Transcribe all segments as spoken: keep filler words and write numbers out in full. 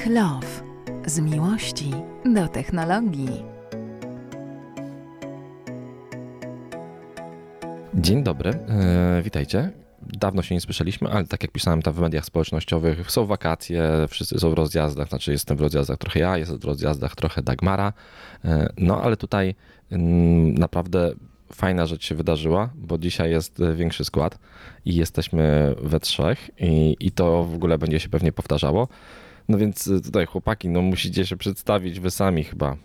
Tech Love. Z miłości do technologii. Dzień dobry, e, witajcie. Dawno się nie słyszeliśmy, ale tak jak pisałem tam w mediach społecznościowych, są wakacje, wszyscy są w rozjazdach, znaczy jestem w rozjazdach trochę ja, jest w rozjazdach trochę Dagmara, e, no ale tutaj m, naprawdę fajna rzecz się wydarzyła, bo dzisiaj jest większy skład i jesteśmy we trzech i, i to w ogóle będzie się pewnie powtarzało. No więc tutaj chłopaki, no musicie się przedstawić wy sami chyba.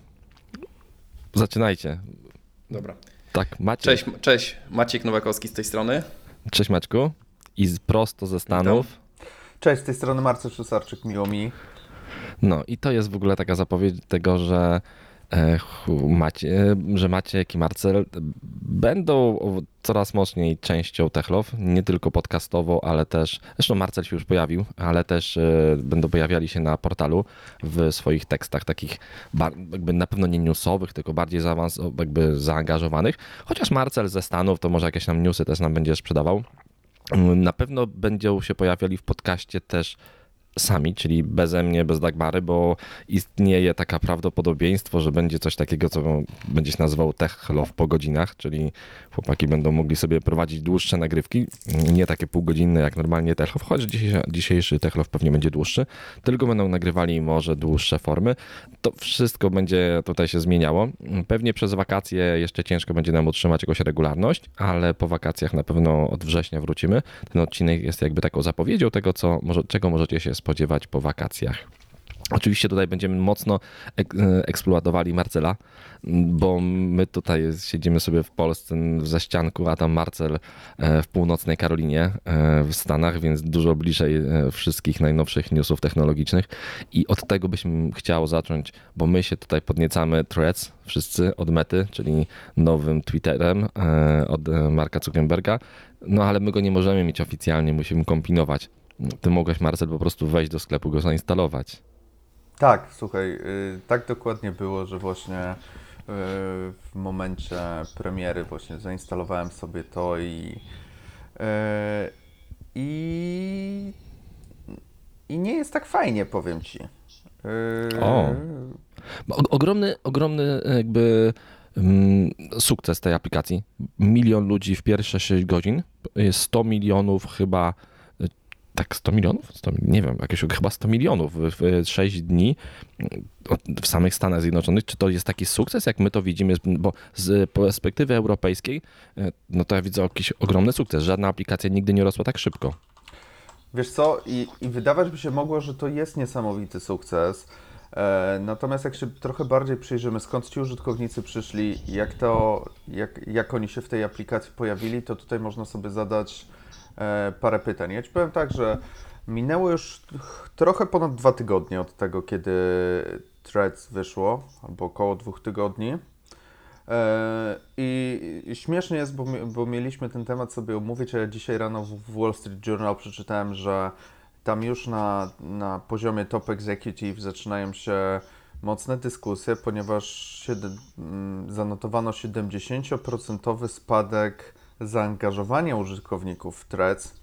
Zaczynajcie. Dobra. Tak, Maciek. Cześć, cześć, Maciek Nowakowski z tej strony. Cześć Maćku. I z, prosto ze Stanów. Witam. Cześć, z tej strony Marcel Szusarczyk, miło mi. No i to jest w ogóle taka zapowiedź tego, że, e, Macie, że Maciek i Marcel będą coraz mocniej częścią Tech Love, nie tylko podcastową, ale też, zresztą Marcel się już pojawił, ale też e, będą pojawiali się na portalu w swoich tekstach takich bar, jakby na pewno nie newsowych, tylko bardziej zaawans- jakby zaangażowanych, chociaż Marcel ze Stanów to może jakieś tam newsy też nam będzie sprzedawał. Na pewno będą się pojawiali w podcaście też sami, czyli beze mnie, bez Dagmary, bo istnieje taka prawdopodobieństwo, że będzie coś takiego, co będzie się nazywał Tech Love po godzinach, czyli chłopaki będą mogli sobie prowadzić dłuższe nagrywki, nie takie półgodzinne jak normalnie Tech Love, choć dzisiejszy, dzisiejszy Tech Love pewnie będzie dłuższy, tylko będą nagrywali może dłuższe formy. To wszystko będzie tutaj się zmieniało. Pewnie przez wakacje jeszcze ciężko będzie nam utrzymać jakąś regularność, ale po wakacjach na pewno od września wrócimy. Ten odcinek jest jakby taką zapowiedzią tego, co, może, czego możecie się spodziewać po wakacjach. Oczywiście tutaj będziemy mocno ek- eksploatowali Marcela, bo my tutaj siedzimy sobie w Polsce ze ścianku, a tam Marcel w północnej Karolinie w Stanach, więc dużo bliżej wszystkich najnowszych newsów technologicznych i od tego byśmy chciał zacząć, bo my się tutaj podniecamy Threads wszyscy od Mety, czyli nowym Twitterem od Marka Zuckerberga, no ale my go nie możemy mieć oficjalnie, musimy kombinować. Ty mogłeś, Marcel, po prostu wejść do sklepu, go zainstalować. Tak, słuchaj, tak dokładnie było, że właśnie w momencie premiery właśnie zainstalowałem sobie to i i, i nie jest tak fajnie, powiem Ci. O, ogromny, ogromny jakby sukces tej aplikacji. Milion ludzi w pierwsze sześć godzin, sto milionów chyba. Tak, sto milionów? sto, nie wiem, jakieś chyba sto milionów w sześć dni w samych Stanach Zjednoczonych. Czy to jest taki sukces, jak my to widzimy? Bo z perspektywy europejskiej, no to ja widzę jakiś ogromny sukces. Żadna aplikacja nigdy nie rosła tak szybko. Wiesz co, i, i wydawać by się mogło, że to jest niesamowity sukces. E, natomiast jak się trochę bardziej przyjrzymy, skąd ci użytkownicy przyszli, jak to, jak, jak oni się w tej aplikacji pojawili, to tutaj można sobie zadać parę pytań. Ja Ci powiem tak, że minęło już trochę ponad dwa tygodnie od tego, kiedy Threads wyszło, albo około dwóch tygodni. I śmiesznie jest, bo, bo mieliśmy ten temat sobie omówić, a ja dzisiaj rano w Wall Street Journal przeczytałem, że tam już na, na poziomie top executive zaczynają się mocne dyskusje, ponieważ siedem, zanotowano siedemdziesięcioprocentowy spadek zaangażowania użytkowników w Threads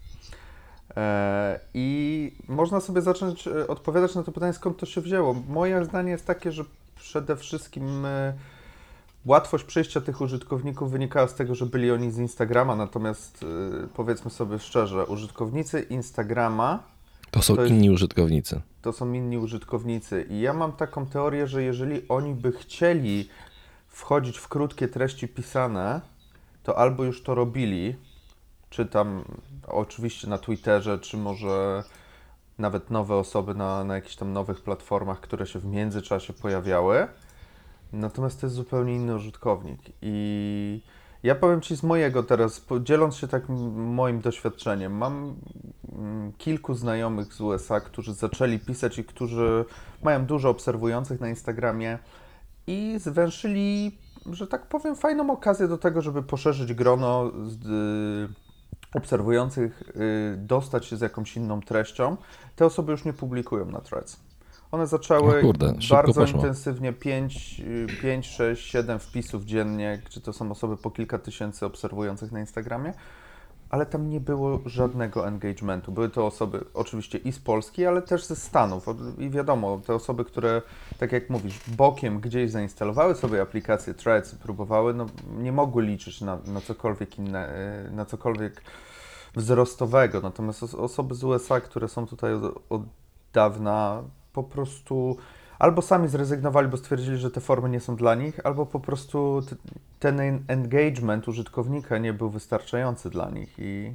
i można sobie zacząć odpowiadać na to pytanie, skąd to się wzięło. Moje zdanie jest takie, że przede wszystkim łatwość przejścia tych użytkowników wynikała z tego, że byli oni z Instagrama, natomiast powiedzmy sobie szczerze, użytkownicy Instagrama to są to jest, inni użytkownicy. To są inni użytkownicy i ja mam taką teorię, że jeżeli oni by chcieli wchodzić w krótkie treści pisane, to albo już to robili, czy tam oczywiście na Twitterze, czy może nawet nowe osoby na, na jakichś tam nowych platformach, które się w międzyczasie pojawiały. Natomiast to jest zupełnie inny użytkownik. I ja powiem Ci z mojego teraz, dzieląc się tak moim doświadczeniem, mam kilku znajomych z U S A, którzy zaczęli pisać i którzy mają dużo obserwujących na Instagramie i zwęszyli, że tak powiem, fajną okazję do tego, żeby poszerzyć grono z, y, obserwujących, y, dostać się z jakąś inną treścią. Te osoby już nie publikują na Threads. One zaczęły kurde, bardzo poszło. intensywnie pięć, sześć, siedem wpisów dziennie, gdzie to są osoby po kilka tysięcy obserwujących na Instagramie. ale tam nie było żadnego engagementu. Były to osoby oczywiście i z Polski, ale też ze Stanów. I wiadomo, te osoby, które, tak jak mówisz, bokiem gdzieś zainstalowały sobie aplikację Threads i próbowały, no nie mogły liczyć na, na cokolwiek inne, na cokolwiek wzrostowego. Natomiast os- osoby z U S A, które są tutaj od, od dawna, po prostu albo sami zrezygnowali, bo stwierdzili, że te formy nie są dla nich, albo po prostu t- ten en- engagement użytkownika nie był wystarczający dla nich i,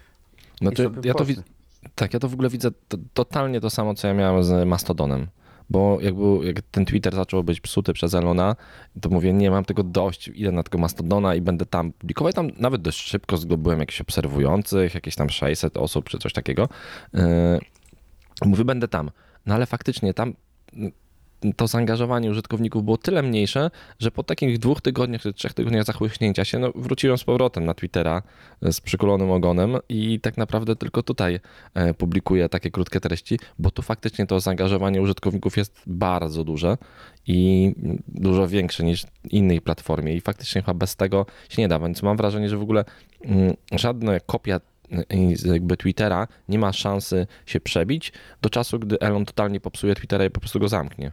i Znaczy, sobie ja to poszli. wi- tak, ja to w ogóle widzę to, totalnie to samo, co ja miałem z Mastodonem. Bo jak, był, jak ten Twitter zaczął być psuty przez Elona, to mówię, nie mam tego dość, idę na tego Mastodona i będę tam publikował. Tam nawet dość szybko zdobyłem jakichś obserwujących, jakieś tam sześćset osób czy coś takiego. Yy, mówię, będę tam. No ale faktycznie tam to zaangażowanie użytkowników było tyle mniejsze, że po takich dwóch tygodniach czy trzech tygodniach zachłyśnięcia się, no wróciłem z powrotem na Twittera z przykulonym ogonem i tak naprawdę tylko tutaj e, publikuję takie krótkie treści, bo tu faktycznie to zaangażowanie użytkowników jest bardzo duże i dużo większe niż innej platformie i faktycznie chyba bez tego się nie da, więc mam wrażenie, że w ogóle mm, żadna kopia jakby Twittera nie ma szansy się przebić do czasu, gdy Elon totalnie popsuje Twittera i po prostu go zamknie.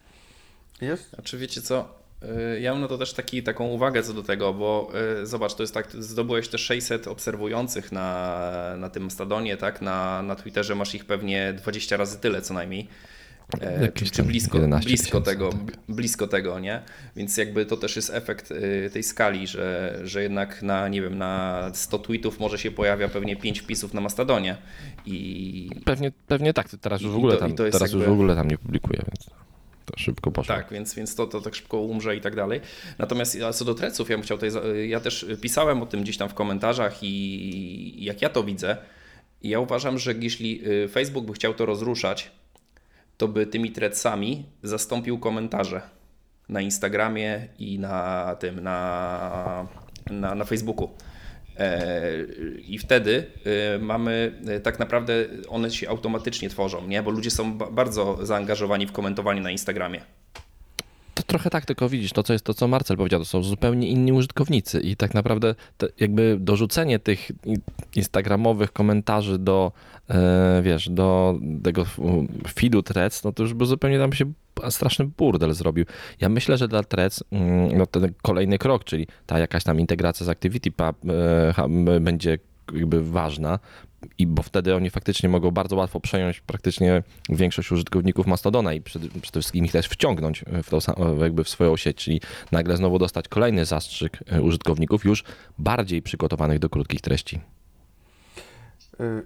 Jest? Znaczy wiecie co, y, ja mam na to też taki, taką uwagę co do tego, bo y, zobacz, to jest tak, zdobyłeś te sześćset obserwujących na, na tym Mastodonie, tak, na, na Twitterze masz ich pewnie dwadzieścia razy tyle co najmniej. E, Jakieś czy, czy tam blisko, jedenaście blisko tysięcy, tego, tak. blisko tego, nie? Więc jakby to też jest efekt y, tej skali, że, że jednak na, nie wiem, na sto tweetów może się pojawia pewnie pięć wpisów na Mastodonie i Pewnie, pewnie tak, teraz już w I ogóle to- tam, i to jest teraz już jakby- w ogóle tam nie publikuję, więc to szybko poszło. tak, więc, więc to, to tak szybko umrze i tak dalej. Natomiast ja co do Threadsów, ja bym chciał tutaj, za- ja też pisałem o tym gdzieś tam w komentarzach i, i jak ja to widzę, i ja uważam, że jeśli y, Facebook by chciał to rozruszać, to by tymi Threadsami zastąpił komentarze na Instagramie i na tym, na, na, na Facebooku. E, I wtedy e, mamy, e, tak naprawdę one się automatycznie tworzą, nie? Bo ludzie są ba- bardzo zaangażowani w komentowanie na Instagramie. To trochę tak, tylko widzisz, to co jest to, co Marcel powiedział, to są zupełnie inni użytkownicy i tak naprawdę to jakby dorzucenie tych i- instagramowych komentarzy do, e, wiesz, do tego f- feedu Threads, no to już by zupełnie tam się straszny burdel zrobił. Ja myślę, że dla Threads mm, no ten kolejny krok, czyli ta jakaś tam integracja z ActivityPub e, ha- m- będzie jakby ważna, i bo wtedy oni faktycznie mogą bardzo łatwo przejąć praktycznie większość użytkowników Mastodona i przede, przede wszystkim ich też wciągnąć w, tą, sam- jakby w swoją sieć, czyli nagle znowu dostać kolejny zastrzyk użytkowników już bardziej przygotowanych do krótkich treści. Y,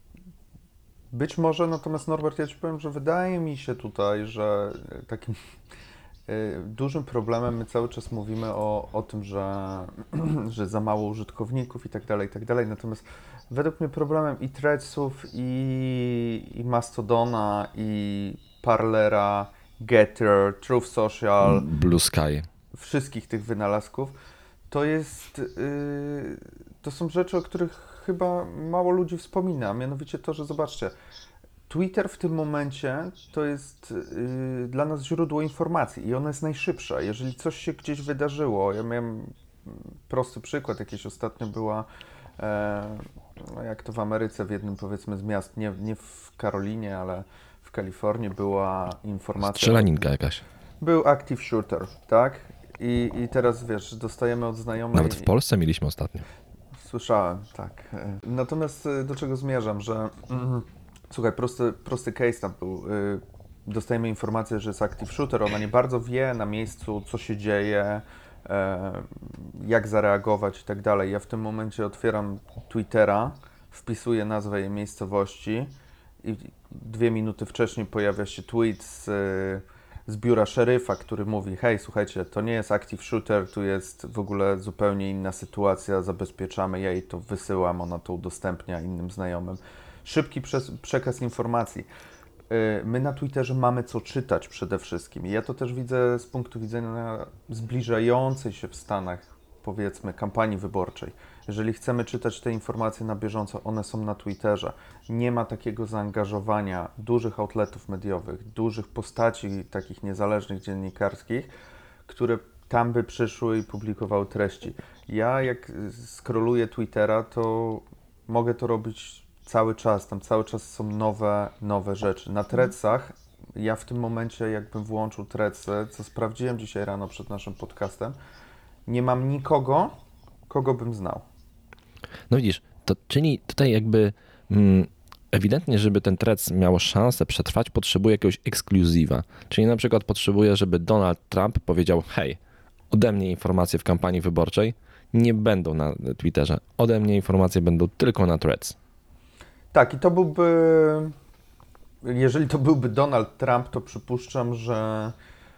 Być może, natomiast Norbert, ja Ci powiem, że wydaje mi się tutaj, że takim y, dużym problemem my cały czas mówimy o, o tym, że, że za mało użytkowników i tak dalej, i tak dalej. Natomiast według mnie problemem i Threadsów, i, i Mastodona, i Parlera, Getter, Truth Social, Blue Sky. wszystkich tych wynalazków, to jest, yy, to są rzeczy, o których chyba mało ludzi wspomina, mianowicie to, że zobaczcie, Twitter w tym momencie to jest yy, dla nas źródło informacji i ono jest najszybsze. Jeżeli coś się gdzieś wydarzyło, ja miałem prosty przykład, jakiś ostatnio była, e, no jak to w Ameryce, w jednym powiedzmy z miast, nie, nie w Karolinie, ale w Kalifornii była informacja. Strzelaninka jakaś. Był active shooter, tak? I, I teraz wiesz, dostajemy od znajomej. Nawet w Polsce mieliśmy ostatnio. Słyszałem, tak. Natomiast y, do czego zmierzam, że mm, słuchaj, prosty, prosty case tam był. Y, dostajemy informację, że jest active shooter, ona nie bardzo wie na miejscu, co się dzieje, e, jak zareagować i tak dalej. Ja w tym momencie otwieram Twittera, wpisuję nazwę jej miejscowości i dwie minuty wcześniej pojawia się tweet z, z biura szeryfa, który mówi: hej, słuchajcie, to nie jest active shooter, tu jest w ogóle zupełnie inna sytuacja, zabezpieczamy jej, to wysyłam, ona to udostępnia innym znajomym. Szybki przes- przekaz informacji. My na Twitterze mamy co czytać przede wszystkim. I ja to też widzę z punktu widzenia zbliżającej się w Stanach, powiedzmy, kampanii wyborczej. Jeżeli chcemy czytać te informacje na bieżąco, one są na Twitterze. Nie ma takiego zaangażowania dużych outletów mediowych, dużych postaci takich niezależnych dziennikarskich, które tam by przyszły i publikowały treści. Ja jak scrolluję Twittera, to mogę to robić cały czas, tam cały czas są nowe, nowe rzeczy. Na Threadsach ja w tym momencie, jakbym włączył Threadsy, co sprawdziłem dzisiaj rano przed naszym podcastem, nie mam nikogo, kogo bym znał. No widzisz, to czyli tutaj jakby mm, ewidentnie, żeby ten Threads miał szansę przetrwać, potrzebuje jakiegoś ekskluzywa. Czyli na przykład potrzebuje, żeby Donald Trump powiedział: hej, ode mnie informacje w kampanii wyborczej nie będą na Twitterze, ode mnie informacje będą tylko na Threads. Tak, i to byłby, jeżeli to byłby Donald Trump, to przypuszczam, że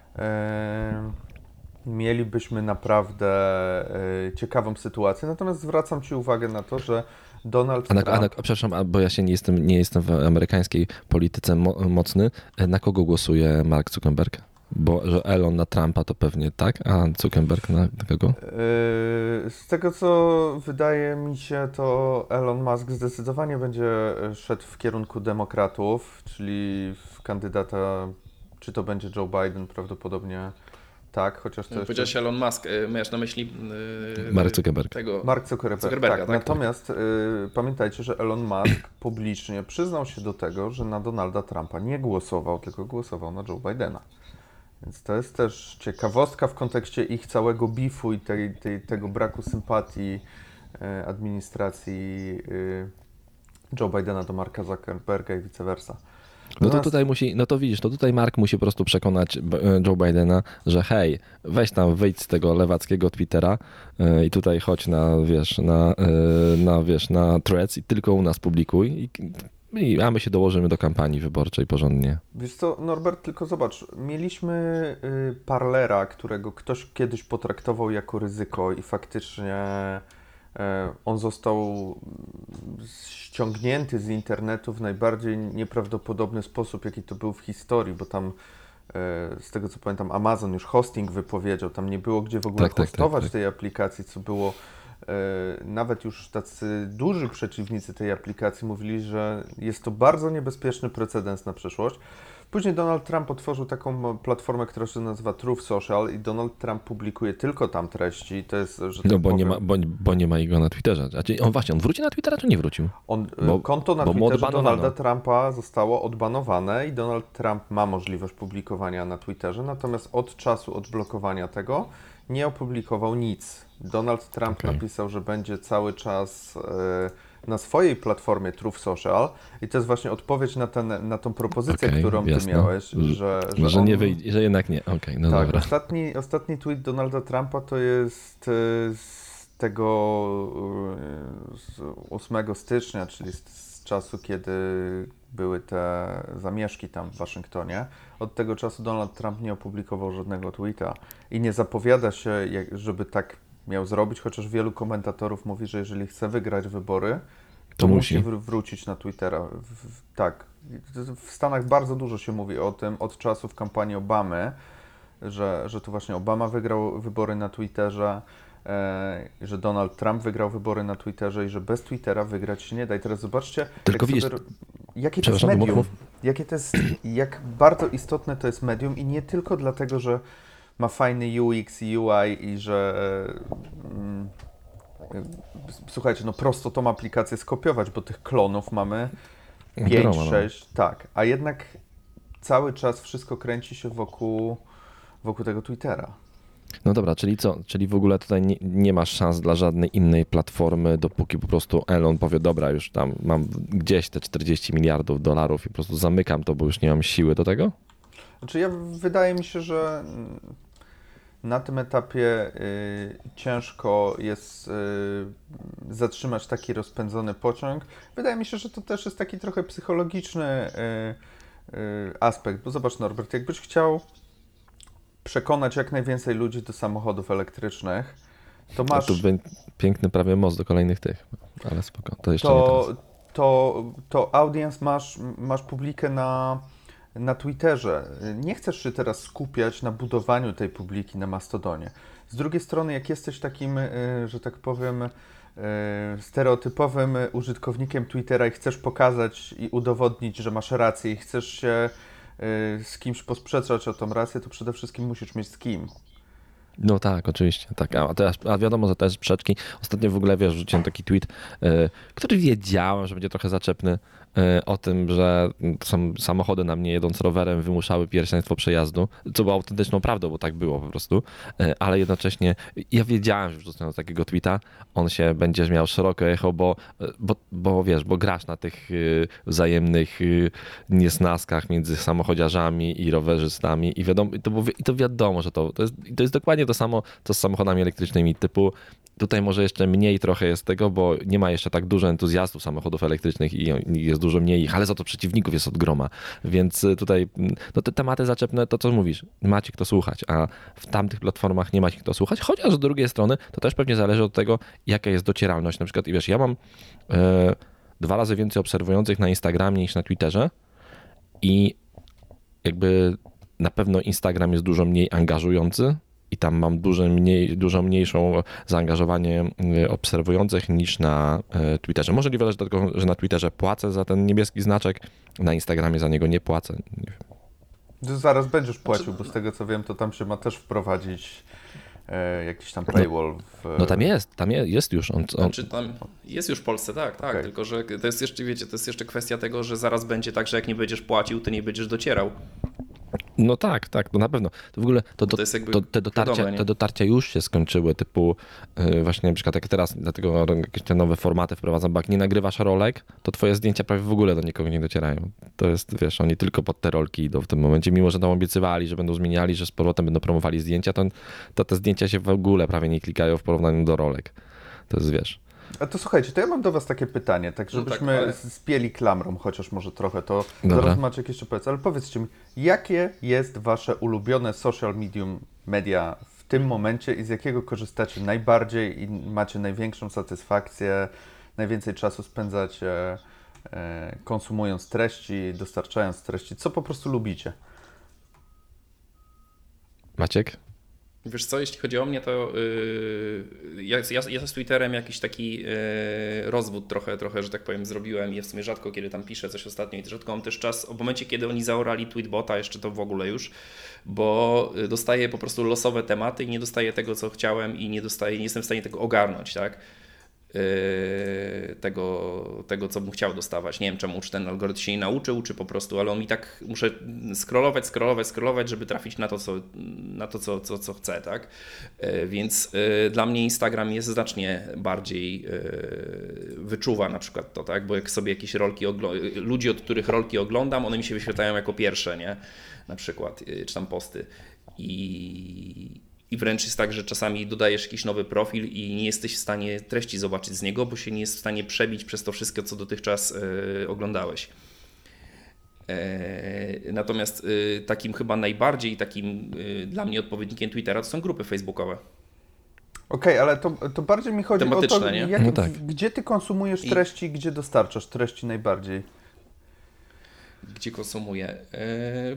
e, mielibyśmy naprawdę e, ciekawą sytuację. Natomiast zwracam Ci uwagę na to, że Donald A na, Trump... a na, przepraszam, a bo ja się nie jestem, nie jestem w amerykańskiej polityce mo, mocny. Na kogo głosuje Mark Zuckerberg? Bo że Elon na Trumpa to pewnie tak, a Zuckerberg na, na kogo? Yy, z tego, co wydaje mi się, to Elon Musk zdecydowanie będzie szedł w kierunku demokratów, czyli w kandydata, czy to będzie Joe Biden, prawdopodobnie tak, chociaż to Powiedziałeś jeszcze... Elon Musk, miałeś na myśli yy, Mark Zuckerberg. Tego... Mark Zuckerberg, Zuckerberga, tak. tak, Natomiast tak. Yy, pamiętajcie, że Elon Musk publicznie przyznał się do tego, że na Donalda Trumpa nie głosował, tylko głosował na Joe Bidena. Więc to jest też ciekawostka w kontekście ich całego bifu i tej, tej, tego braku sympatii e, administracji e, Joe Bidena do Marka Zuckerberga i vice versa. No to Natomiast- tutaj musi, no to widzisz, to tutaj Mark musi po prostu przekonać B- Joe Bidena, że hej, weź tam, wyjdź z tego lewackiego Twittera yy, i tutaj chodź na, wiesz, na, yy, na, wiesz, na Threads i tylko u nas publikuj, i, i, a my się dołożymy do kampanii wyborczej porządnie. Wiesz co, Norbert, tylko zobacz, mieliśmy y, Parlera, którego ktoś kiedyś potraktował jako ryzyko i faktycznie y, on został ściągnięty z internetu w najbardziej nieprawdopodobny sposób, jaki to był w historii, bo tam y, z tego co pamiętam Amazon już hosting wypowiedział, tam nie było gdzie w ogóle Tak, tak, hostować tak, tak. tej aplikacji, co było... Nawet już tacy duży przeciwnicy tej aplikacji mówili, że jest to bardzo niebezpieczny precedens na przyszłość. Później Donald Trump otworzył taką platformę, która się nazywa Truth Social i Donald Trump publikuje tylko tam treści. To jest, że tak No bo powiem, nie, ma, bo, bo nie ma jego na Twitterze. Znaczy, on właśnie, on wróci na Twittera, czy nie wrócił? On, Bo- konto na bo mu Twitterze odbanowano. Donalda Trumpa zostało odbanowane i Donald Trump ma możliwość publikowania na Twitterze, natomiast od czasu odblokowania tego nie opublikował nic. Donald Trump Okej. napisał, że będzie cały czas e, na swojej platformie Truth Social i to jest właśnie odpowiedź na, ten, na tą propozycję, Okej, którą Ty jasne. miałeś, Że- że, Że, że on, nie wyjdzie, że jednak nie. Okej, no tak, dobra. ostatni, ostatni tweet Donalda Trumpa to jest e, z tego e, z ósmego stycznia, czyli z, z czasu, kiedy były te zamieszki tam w Waszyngtonie. Od tego czasu Donald Trump nie opublikował żadnego tweeta i nie zapowiada się, jak, żeby tak miał zrobić, chociaż wielu komentatorów mówi, że jeżeli chce wygrać wybory, to, To musi musi. wr- wrócić na Twittera. W, w, tak. W Stanach bardzo dużo się mówi o tym od czasów kampanii Obamy, że, że to właśnie Obama wygrał wybory na Twitterze, e, że Donald Trump wygrał wybory na Twitterze i że bez Twittera wygrać się nie da. I teraz zobaczcie, Tylko jak widzisz- sobie, jakie to jest Przepraszam, medium, mów, jakie to jest, jak bardzo istotne to jest medium i nie tylko dlatego, że ma fajny U X i U I i że mm, słuchajcie, no prosto tą aplikację skopiować, bo tych klonów mamy pięć, Groma, no. sześć, tak, a jednak cały czas wszystko kręci się wokół, wokół tego Twittera. No dobra, czyli co? Czyli w ogóle tutaj nie, nie ma szans dla żadnej innej platformy, dopóki po prostu Elon powie, dobra, już tam mam gdzieś te czterdzieści miliardów dolarów i po prostu zamykam to, bo już nie mam siły do tego? Znaczy ja, wydaje mi się, że mm, na tym etapie y, ciężko jest y, zatrzymać taki rozpędzony pociąg. Wydaje mi się, że to też jest taki trochę psychologiczny y, y, aspekt, bo zobacz Norbert, jakbyś chciał przekonać jak najwięcej ludzi do samochodów elektrycznych, to A masz... tu wy- piękny prawie most do kolejnych tych, ale spoko, to jeszcze nie to, teraz. to, to audience masz, masz publikę na, na Twitterze. Nie chcesz się teraz skupiać na budowaniu tej publiki na Mastodonie. Z drugiej strony, jak jesteś takim, y, że tak powiem, y, stereotypowym użytkownikiem Twittera i chcesz pokazać i udowodnić, że masz rację i chcesz się y, z kimś posprzeczać o tą rację, to przede wszystkim musisz mieć z kim. No tak, oczywiście. Tak. A, teraz, a wiadomo, że też sprzeczki. Ostatnio w ogóle, wiesz, rzuciłem taki tweet, yy, który wiedziałem, że będzie trochę zaczepny, yy, o tym, że są samochody na mnie jedąc rowerem wymuszały pierwszeństwo przejazdu, co było autentyczną prawdą, bo tak było po prostu, yy, ale jednocześnie ja wiedziałem, że wrzucając takiego tweeta, on się będzie miał szerokie echo, bo, bo, bo wiesz, bo grasz na tych yy, wzajemnych yy, niesnaskach między samochodziarzami i rowerzystami i, wiadomo, i, to, było, i to wiadomo, że to, to, jest, to jest dokładnie to samo, co z samochodami elektrycznymi, typu tutaj może jeszcze mniej trochę jest tego, bo nie ma jeszcze tak dużo entuzjastów samochodów elektrycznych i jest dużo mniej ich, ale za to przeciwników jest od groma, więc tutaj no te tematy zaczepne, to co mówisz, macie kto słuchać, a w tamtych platformach nie macie kto słuchać, chociaż z drugiej strony to też pewnie zależy od tego, jaka jest docieralność, na przykład i wiesz, ja mam e, dwa razy więcej obserwujących na Instagramie niż na Twitterze i jakby na pewno Instagram jest dużo mniej angażujący i tam mam dużo, mniej, dużo mniejszą zaangażowanie obserwujących niż na Twitterze. Możliwe też dlatego, że na Twitterze płacę za ten niebieski znaczek, na Instagramie za niego nie płacę. Nie wiem. Zaraz będziesz płacił, bo z tego co wiem, to tam się ma też wprowadzić e, jakiś tam paywall. W... No tam jest, tam jest, jest już. On, on... Znaczy tam jest już w Polsce, tak, tak, Okay. tylko że to jest jeszcze, wiecie, to jest jeszcze kwestia tego, że zaraz będzie tak, że jak nie będziesz płacił, to nie będziesz docierał. No tak, tak, to na pewno. To w ogóle to, to, to jest jakby to, te, dotarcia, wiadome, te dotarcia już się skończyły, typu yy, właśnie na przykład jak teraz, dlatego jakieś te nowe formaty wprowadzam, bo jak nie nagrywasz rolek, to twoje zdjęcia prawie w ogóle do nikogo nie docierają. To jest, wiesz, oni tylko pod te rolki idą w tym momencie, mimo że tam obiecywali, że będą zmieniali, że z powrotem będą promowali zdjęcia, to, to te zdjęcia się w ogóle prawie nie klikają w porównaniu do rolek. To jest, wiesz... A to słuchajcie, to ja mam do was takie pytanie, tak żebyśmy no tak, ale... spieli klamrą, chociaż może trochę, to Dobra. zaraz Maciek jeszcze powiedz, ale powiedzcie mi, jakie jest wasze ulubione social medium media w tym momencie i z jakiego korzystacie najbardziej i macie największą satysfakcję, najwięcej czasu spędzacie e, konsumując treści, dostarczając treści, co po prostu lubicie? Maciek? Wiesz co, jeśli chodzi o mnie, to yy, ja, ja, ja z Twitterem jakiś taki yy, rozwód trochę, trochę, że tak powiem, zrobiłem. Ja w sumie rzadko kiedy tam piszę coś ostatnio i rzadko mam też czas, w momencie kiedy oni zaorali Tweetbota, jeszcze to w ogóle już, bo dostaję po prostu losowe tematy i nie dostaję tego, co chciałem i nie dostaję, nie jestem w stanie tego ogarnąć, tak? Yy, tego, tego, co bym chciał dostawać. Nie wiem czemu, czy ten algorytm się nie nauczył, czy po prostu, ale on mi tak, muszę scrollować, scrollować, scrollować, żeby trafić na to, co, na to, co, co, co chcę, tak? Yy, więc yy, dla mnie Instagram jest znacznie bardziej yy, wyczuwa na przykład to, tak? Bo jak sobie jakieś rolki, ogl- ludzi, od których rolki oglądam, one mi się wyświetlają jako pierwsze, nie? Na przykład, yy, czy tam posty. I I wręcz jest tak, że czasami dodajesz jakiś nowy profil i nie jesteś w stanie treści zobaczyć z niego, bo się nie jest w stanie przebić przez to wszystko, co dotychczas y, oglądałeś. E, natomiast y, takim chyba najbardziej takim y, dla mnie odpowiednikiem Twittera to są grupy facebookowe. Okej, okay, ale to, to bardziej mi chodzi o to, nie? jak, No tak. gdzie ty konsumujesz I- treści, gdzie dostarczasz treści najbardziej? Gdzie konsumuję? E,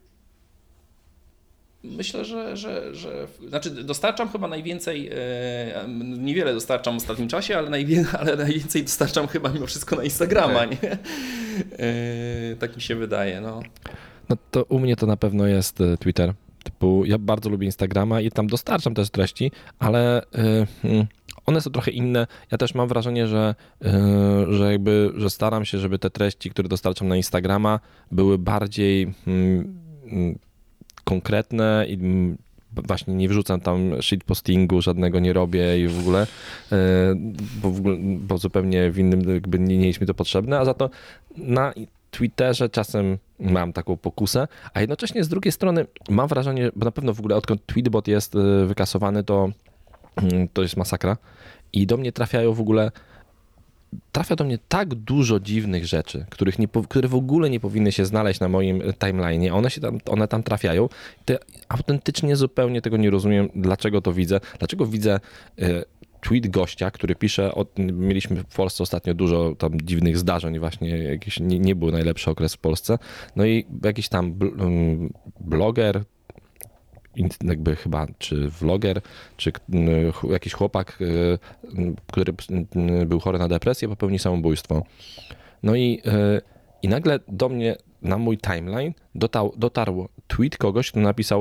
Myślę, że, że, że. Znaczy, dostarczam chyba najwięcej. E, niewiele dostarczam w ostatnim czasie, ale, najwie, ale najwięcej dostarczam chyba mimo wszystko na Instagrama, Okay. nie? E, tak mi się wydaje. No. No to u mnie to na pewno jest y, Twitter. Typu, ja bardzo lubię Instagrama i tam dostarczam też treści, ale y, y, one są trochę inne. Ja też mam wrażenie, że, y, że jakby, że staram się, żeby te treści, które dostarczam na Instagrama, były bardziej y, y, konkretne i y, właśnie nie wrzucam tam shitpostingu, żadnego nie robię i w ogóle, y, bo, w ogóle bo zupełnie w innym jakby nie, nie jest mi to potrzebne, a za to na Twitterze czasem mam taką pokusę, a jednocześnie z drugiej strony mam wrażenie, bo na pewno w ogóle odkąd Tweetbot jest wykasowany, to, to jest masakra i do mnie trafiają w ogóle, trafia do mnie tak dużo dziwnych rzeczy, których nie, które w ogóle nie powinny się znaleźć na moim timeline'ie, one się tam, one tam trafiają. To autentycznie zupełnie tego nie rozumiem, dlaczego to widzę, dlaczego widzę y, tweet gościa, który pisze, o, mieliśmy w Polsce ostatnio dużo tam dziwnych zdarzeń, właśnie jakiś nie, nie był najlepszy okres w Polsce, no i jakiś tam bloger, jakby chyba, czy vloger, czy jakiś chłopak, który był chory na depresję, popełnił samobójstwo. No i, i nagle do mnie, na mój timeline dotarł, dotarł tweet kogoś, kto napisał: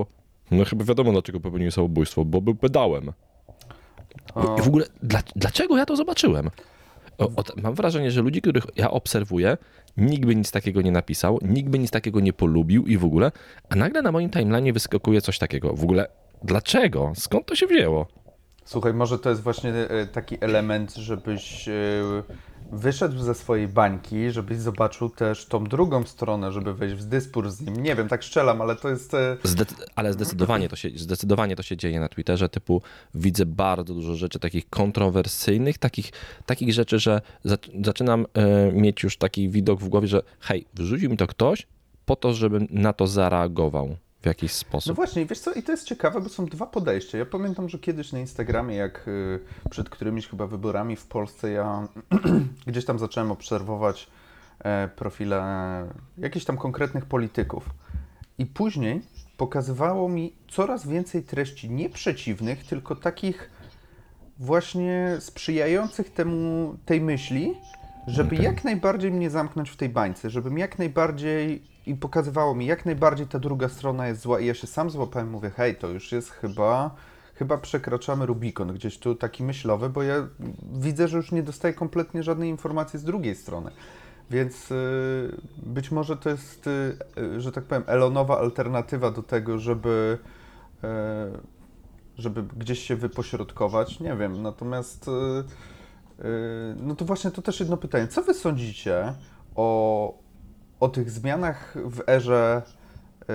No chyba wiadomo, dlaczego popełnił samobójstwo, bo był pedałem. O. I w ogóle, dla, dlaczego ja to zobaczyłem? O, o, mam wrażenie, że ludzi, których ja obserwuję, nikt by nic takiego nie napisał, nikt by nic takiego nie polubił i w ogóle, a nagle na moim timeline'ie wyskakuje coś takiego. W ogóle, dlaczego? Skąd to się wzięło? Słuchaj, może to jest właśnie e, taki element, żebyś e, wyszedł ze swojej bańki, żebyś zobaczył też tą drugą stronę, żeby wejść w dysput z nim. Nie wiem, tak strzelam, ale to jest... e, Zde- ale zdecydowanie to, się, zdecydowanie to się dzieje na Twitterze, typu widzę bardzo dużo rzeczy takich kontrowersyjnych, takich, takich rzeczy, że zac- zaczynam e, mieć już taki widok w głowie, że hej, wrzucił mi to ktoś po to, żebym na to zareagował w jakiś No sposób. właśnie, wiesz co, i to jest ciekawe, bo są dwa podejścia. Ja pamiętam, że kiedyś na Instagramie, jak y, przed którymiś chyba wyborami w Polsce, ja gdzieś tam zacząłem obserwować e, profile jakichś tam konkretnych polityków. I później pokazywało mi coraz więcej treści nie przeciwnych, tylko takich właśnie sprzyjających temu, tej myśli, żeby Okej. jak najbardziej mnie zamknąć w tej bańce, żebym jak najbardziej i pokazywało mi, jak najbardziej ta druga strona jest zła i ja się sam złapałem, mówię, hej, to już jest chyba, chyba przekraczamy Rubikon gdzieś tu taki myślowy, bo ja widzę, że już nie dostaję kompletnie żadnej informacji z drugiej strony. Więc y, być może to jest, y, y, że tak powiem, Elonowa alternatywa do tego, żeby, y, żeby gdzieś się wypośrodkować, nie wiem, natomiast y, y, no to właśnie to też jedno pytanie. Co wy sądzicie o, o tych zmianach w erze y,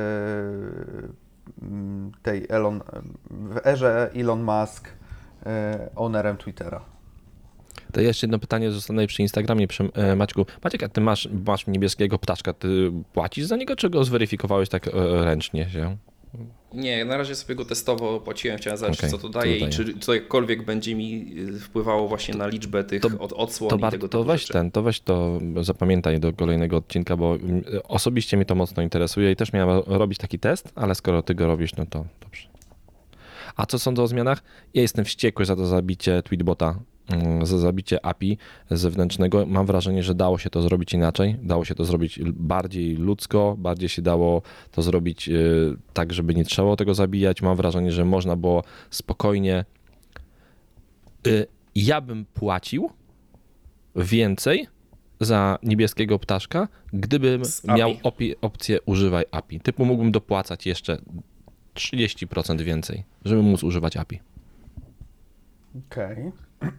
mm, tej Elon, w erze Elon Musk y, ownerem Twittera? To jeszcze jedno pytanie, zostanę przy Instagramie, przy e, Maćku. Maciek, a ty masz, masz niebieskiego ptaszka, ty płacisz za niego, czy go zweryfikowałeś tak e, ręcznie się? Nie, na razie sobie go testowo płaciłem, chciałem zobaczyć, Okej, co to daje to i czy to jakkolwiek będzie mi wpływało właśnie na liczbę tych to- od, odsłon To, i bar- tego to typu weź rzeczy. ten, to weź to, zapamiętaj do kolejnego odcinka, bo mm, osobiście mnie to mocno interesuje i też miałem robić taki test, ale skoro ty go robisz, no to dobrze. A co sądzę o zmianach? Ja jestem wściekły za to zabicie Tweetbota, mm, za zabicie A P I zewnętrznego. Mam wrażenie, że dało się to zrobić inaczej, dało się to zrobić bardziej ludzko, bardziej się dało to zrobić y, tak, żeby nie trzeba było tego zabijać. Mam wrażenie, że można było spokojnie. Y, ja bym płacił więcej za niebieskiego ptaszka, gdybym Z A P I. miał opi- opcję używaj A P I. Typu mógłbym dopłacać jeszcze trzydzieści procent więcej, żeby móc używać A P I. Okej.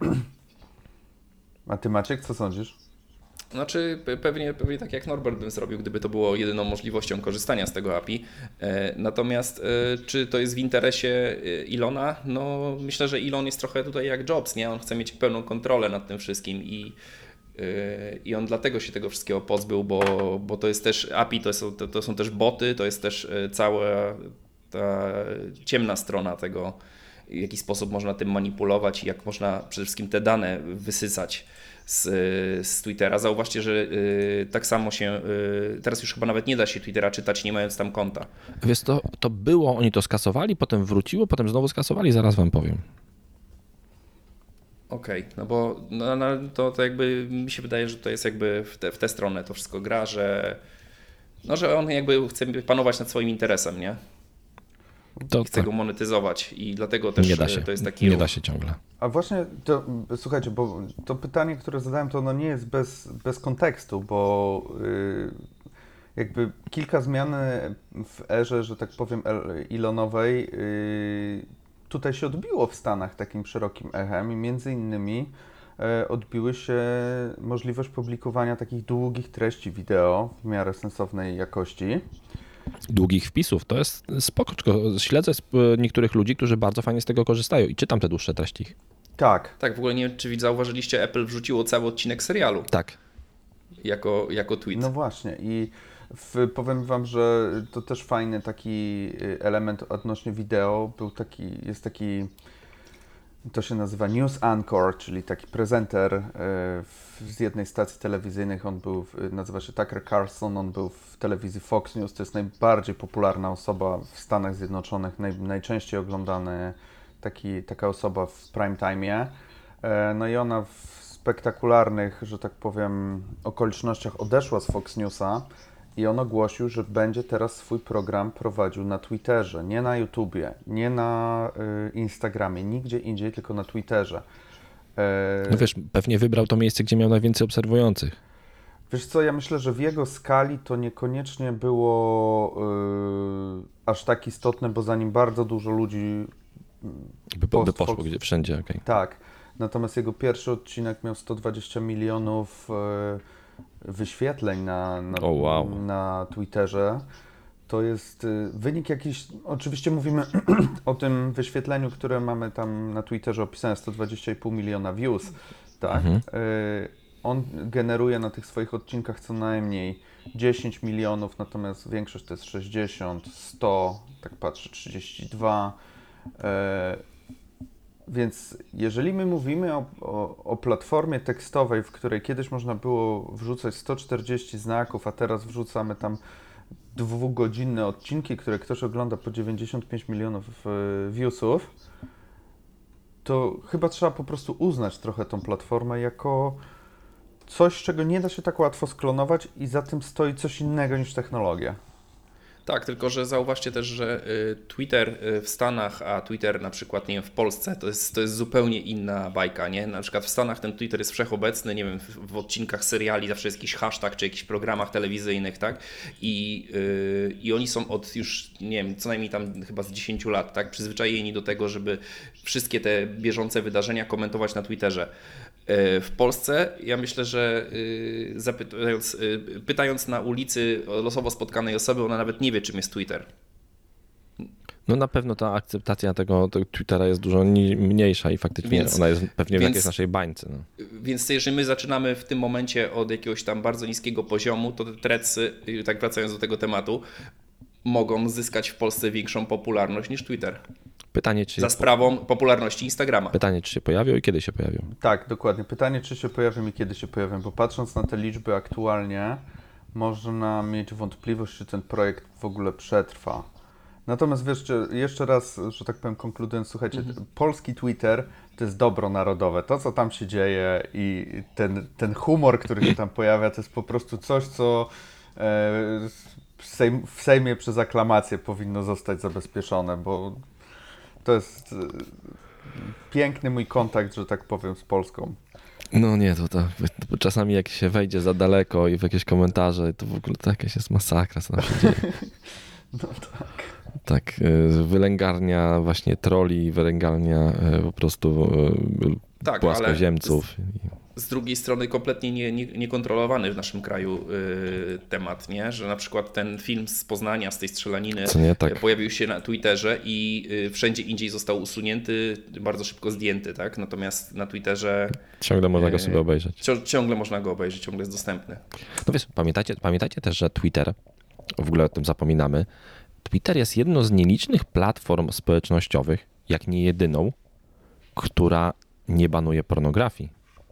A ty, Maciek, co sądzisz? Znaczy pe- pewnie, pewnie tak jak Norbert bym zrobił, gdyby to było jedyną możliwością korzystania z tego A P I. E, Natomiast e, czy to jest w interesie e, Ilona? No myślę, że Elon jest trochę tutaj jak Jobs, nie? On chce mieć pełną kontrolę nad tym wszystkim i e, i on dlatego się tego wszystkiego pozbył, bo, bo to jest też A P I, to są, to, to są też boty, to jest też e, cała ta ciemna strona tego, w jaki sposób można tym manipulować i jak można przede wszystkim te dane wysysać z, z Twittera. Zauważcie, że y, tak samo się, y, teraz już chyba nawet nie da się Twittera czytać, nie mając tam konta. Wiesz, to, to było, oni to skasowali, potem wróciło, potem znowu skasowali, zaraz wam powiem. Okej, okay, no bo no, no, to, to jakby mi się wydaje, że to jest jakby w, te, w tę stronę to wszystko gra, że, no, że on jakby chce panować nad swoim interesem, nie? To, Chce to go monetyzować i dlatego też nie da się, to jest taki nie ruch. da się ciągle. A właśnie, to, słuchajcie, bo to pytanie, które zadałem, to ono nie jest bez, bez kontekstu, bo y, jakby kilka zmian w erze, że tak powiem, El- Elonowej y, tutaj się odbiło w Stanach takim szerokim echem i między innymi y, odbiły się możliwość publikowania takich długich treści wideo w miarę sensownej jakości. Długich wpisów, to jest spoko, tylko śledzę sp- niektórych ludzi, którzy bardzo fajnie z tego korzystają i czytam te dłuższe treści. Tak. Tak, w ogóle nie wiem, czy zauważyliście, Apple wrzuciło cały odcinek serialu Tak. jako, jako tweet. No właśnie i w, powiem wam, że to też fajny taki element odnośnie wideo, był taki, jest taki, to się nazywa News Anchor, czyli taki prezenter e, w, z jednej stacji telewizyjnej, on był, w- nazywa się Tucker Carlson, on był w telewizji Fox News, to jest najbardziej popularna osoba w Stanach Zjednoczonych, naj, najczęściej oglądany taki, taka osoba w prime time'ie. E, No i ona w spektakularnych, że tak powiem, okolicznościach odeszła z Fox Newsa i on ogłosił, że będzie teraz swój program prowadził na Twitterze, nie na YouTubie, nie na y, Instagramie, nigdzie indziej, tylko na Twitterze. E... No wiesz, pewnie wybrał to miejsce, gdzie miał najwięcej obserwujących. Wiesz co, ja myślę, że w jego skali to niekoniecznie było y, aż tak istotne, bo za nim bardzo dużo ludzi By, post, by poszło post, gdzie, wszędzie, okej. Tak, natomiast jego pierwszy odcinek miał sto dwadzieścia milionów y, wyświetleń na, na, oh, wow. na Twitterze. To jest y, wynik jakiś, oczywiście mówimy o tym wyświetleniu, które mamy tam na Twitterze opisane, sto dwadzieścia i pół miliona views, tak? Mhm. Y, on generuje na tych swoich odcinkach co najmniej dziesięć milionów, natomiast większość to jest sześćdziesiąt, sto, tak patrzę, trzydzieści dwa. E, więc jeżeli my mówimy o, o, o platformie tekstowej, w której kiedyś można było wrzucać sto czterdzieści znaków, a teraz wrzucamy tam dwugodzinne odcinki, które ktoś ogląda po dziewięćdziesiąt pięć milionów viewsów, to chyba trzeba po prostu uznać trochę tą platformę jako coś, czego nie da się tak łatwo sklonować i za tym stoi coś innego niż technologia. Tak, tylko że zauważcie też, że Twitter w Stanach, a Twitter na przykład, nie wiem, w Polsce, to jest, to jest zupełnie inna bajka, nie? Na przykład w Stanach ten Twitter jest wszechobecny, nie wiem, w, w odcinkach seriali zawsze jest jakiś hashtag, czy jakichś programach telewizyjnych, tak? I, yy, I oni są od już, nie wiem, co najmniej tam chyba z dziesięciu lat, tak? Przyzwyczajeni do tego, żeby wszystkie te bieżące wydarzenia komentować na Twitterze. W Polsce ja myślę, że zapytając, pytając na ulicy o losowo spotkanej osoby, ona nawet nie wie, czym jest Twitter. No na pewno ta akceptacja tego, tego Twittera jest dużo ni- mniejsza i faktycznie więc, ona jest pewnie w więc, jakiejś naszej bańce. No. Więc jeżeli my zaczynamy w tym momencie od jakiegoś tam bardzo niskiego poziomu, to te threadsy, tak wracając do tego tematu, mogą zyskać w Polsce większą popularność niż Twitter. Pytanie, czy za sprawą popularności Instagrama. Pytanie, czy się pojawią i kiedy się pojawią. Tak, dokładnie. Pytanie, czy się pojawią i kiedy się pojawią, bo patrząc na te liczby aktualnie, można mieć wątpliwość, czy ten projekt w ogóle przetrwa. Natomiast wiesz, jeszcze raz, że tak powiem, konkludując, słuchajcie, mhm. polski Twitter to jest dobro narodowe. To, co tam się dzieje i ten, ten humor, który się tam pojawia, to jest po prostu coś, co e, w, Sejm, w Sejmie przez aklamację powinno zostać zabezpieczone, bo to jest e, piękny mój kontakt, że tak powiem, z Polską. No nie, to, to, to czasami jak się wejdzie za daleko i w jakieś komentarze, to w ogóle to jakaś jest masakra, co tam się dzieje. No tak. Tak, wylęgarnia właśnie troli, wylęgarnia po prostu tak, płaskoziemców. Ale z drugiej strony kompletnie nie, nie, niekontrolowany w naszym kraju y, temat, nie? Że na przykład ten film z Poznania, z tej strzelaniny nie, tak. pojawił się na Twitterze i y, wszędzie indziej został usunięty, bardzo szybko zdjęty, tak? Natomiast na Twitterze... Ciągle można go sobie obejrzeć. Cią, ciągle można go obejrzeć, ciągle jest dostępny. No wiesz, pamiętajcie, pamiętajcie też, że Twitter, w ogóle o tym zapominamy, Twitter jest jedną z nielicznych platform społecznościowych, jak nie jedyną, która nie banuje pornografii.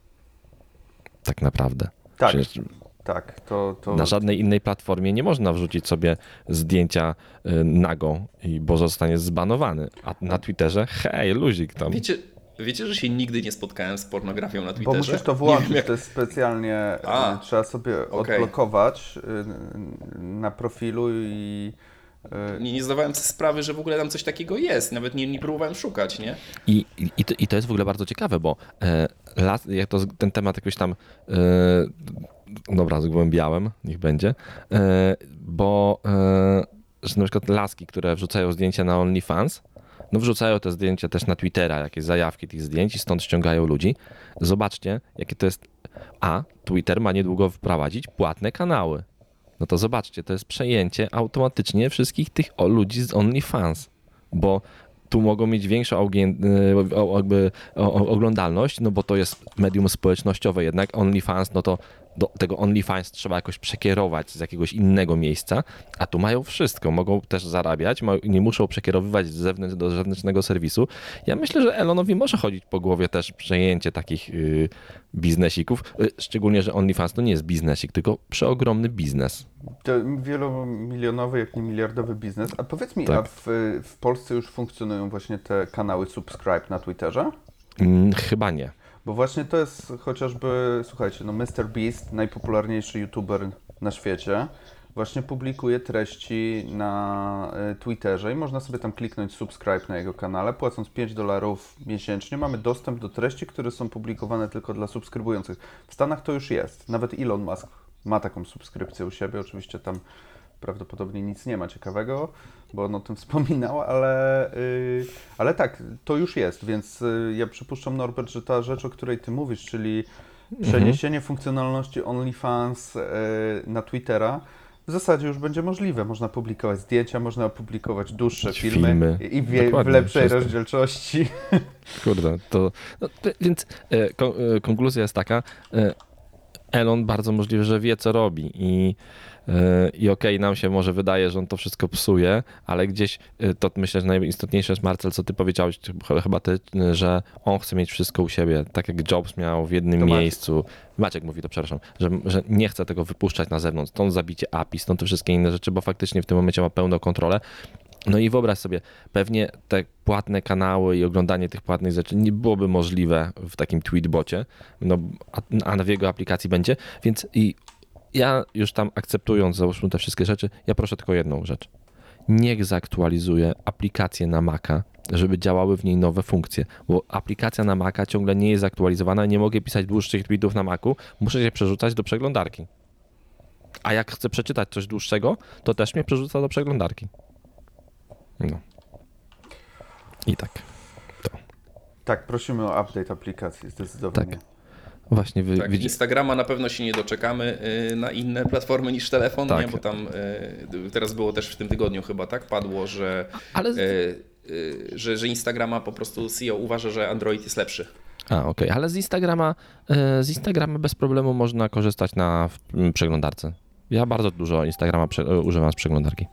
Tak naprawdę. Tak, Przecież tak. To, to... Na żadnej innej platformie nie można wrzucić sobie zdjęcia nago, bo zostanie zbanowany. A na Twitterze, hej, luzik tam. Wiecie, wiecie, że się nigdy nie spotkałem z pornografią na Twitterze? Bo musisz to włączyć, jak... to jest specjalnie, A, trzeba sobie okay. odblokować na profilu i... Nie, nie zdawałem sobie sprawy, że w ogóle tam coś takiego jest. Nawet nie, nie próbowałem szukać, nie? I, i, to, I to jest w ogóle bardzo ciekawe, bo e, las, jak to, ten temat jakoś tam e, dobra, zgłębiałem, niech będzie, e, bo e, że na przykład laski, które wrzucają zdjęcia na OnlyFans, no wrzucają te zdjęcia też na Twittera, jakieś zajawki tych zdjęć i stąd ściągają ludzi. Zobaczcie, jakie to jest... A, Twitter ma niedługo wprowadzić płatne kanały. No to zobaczcie, to jest przejęcie automatycznie wszystkich tych ludzi z OnlyFans, bo tu mogą mieć większą jakby oglądalność, no bo to jest medium społecznościowe jednak, OnlyFans, no to do tego OnlyFans trzeba jakoś przekierować z jakiegoś innego miejsca, a tu mają wszystko, mogą też zarabiać, nie muszą przekierowywać z zewnętrz do zewnętrznego serwisu. Ja myślę, że Elonowi może chodzić po głowie też przejęcie takich yy, biznesików, yy, szczególnie, że OnlyFans to nie jest biznesik, tylko przeogromny biznes. To wielomilionowy, jak nie miliardowy biznes. A powiedz mi, tak. a w, w Polsce już funkcjonują właśnie te kanały subscribe na Twitterze? Hmm, chyba nie. Bo właśnie to jest chociażby, słuchajcie, no mister Beast, najpopularniejszy youtuber na świecie, właśnie publikuje treści na Twitterze i można sobie tam kliknąć subscribe na jego kanale, płacąc pięć dolarów miesięcznie. Mamy dostęp do treści, które są publikowane tylko dla subskrybujących. W Stanach to już jest. Nawet Elon Musk ma taką subskrypcję u siebie. Oczywiście tam prawdopodobnie nic nie ma ciekawego, bo on o tym wspominał, ale, yy, ale tak, to już jest, więc yy, ja przypuszczam, Norbert, że ta rzecz, o której ty mówisz, czyli przeniesienie mhm. funkcjonalności OnlyFans yy, na Twittera, w zasadzie już będzie możliwe. Można publikować zdjęcia, można publikować dłuższe filmy, filmy. i w, w lepszej wszystko. rozdzielczości. Kurde, to, no, to więc e, ko, e, konkluzja jest taka, e, Elon bardzo możliwe, że wie, co robi i I okej, okay, nam się może wydaje, że on to wszystko psuje, ale gdzieś to myślę, że najistotniejsze jest, Marcel, co ty powiedziałeś, chyba ty, że on chce mieć wszystko u siebie, tak jak Jobs miał w jednym to miejscu. Maciek. Maciek mówi to, przepraszam, że, że nie chce tego wypuszczać na zewnątrz, stąd zabicie A P I, stąd te wszystkie inne rzeczy, bo faktycznie w tym momencie ma pełną kontrolę. No i wyobraź sobie, pewnie te płatne kanały i oglądanie tych płatnych rzeczy nie byłoby możliwe w takim tweetbocie, no, a, a w jego aplikacji będzie, więc i ja już tam akceptując, załóżmy te wszystkie rzeczy, ja proszę tylko jedną rzecz. Niech zaktualizuje aplikację na Maca, żeby działały w niej nowe funkcje, bo aplikacja na Maca ciągle nie jest aktualizowana, nie mogę pisać dłuższych tweetów na Macu, muszę się przerzucać do przeglądarki. A jak chcę przeczytać coś dłuższego, to też mnie przerzuca do przeglądarki. No. I tak. To. Tak, prosimy o update aplikacji, zdecydowanie. Tak. Właśnie wy, tak, widzi... Instagrama na pewno się nie doczekamy y, na inne platformy niż telefon, tak. nie? Bo tam y, teraz było też w tym tygodniu chyba, tak? Padło, że, Ale... y, y, że, że Instagrama po prostu C E O uważa, że Android jest lepszy. A, okej, okay. Ale z Instagrama, z Instagrama bez problemu można korzystać na przeglądarce. Ja bardzo dużo Instagrama prze, używam z przeglądarki.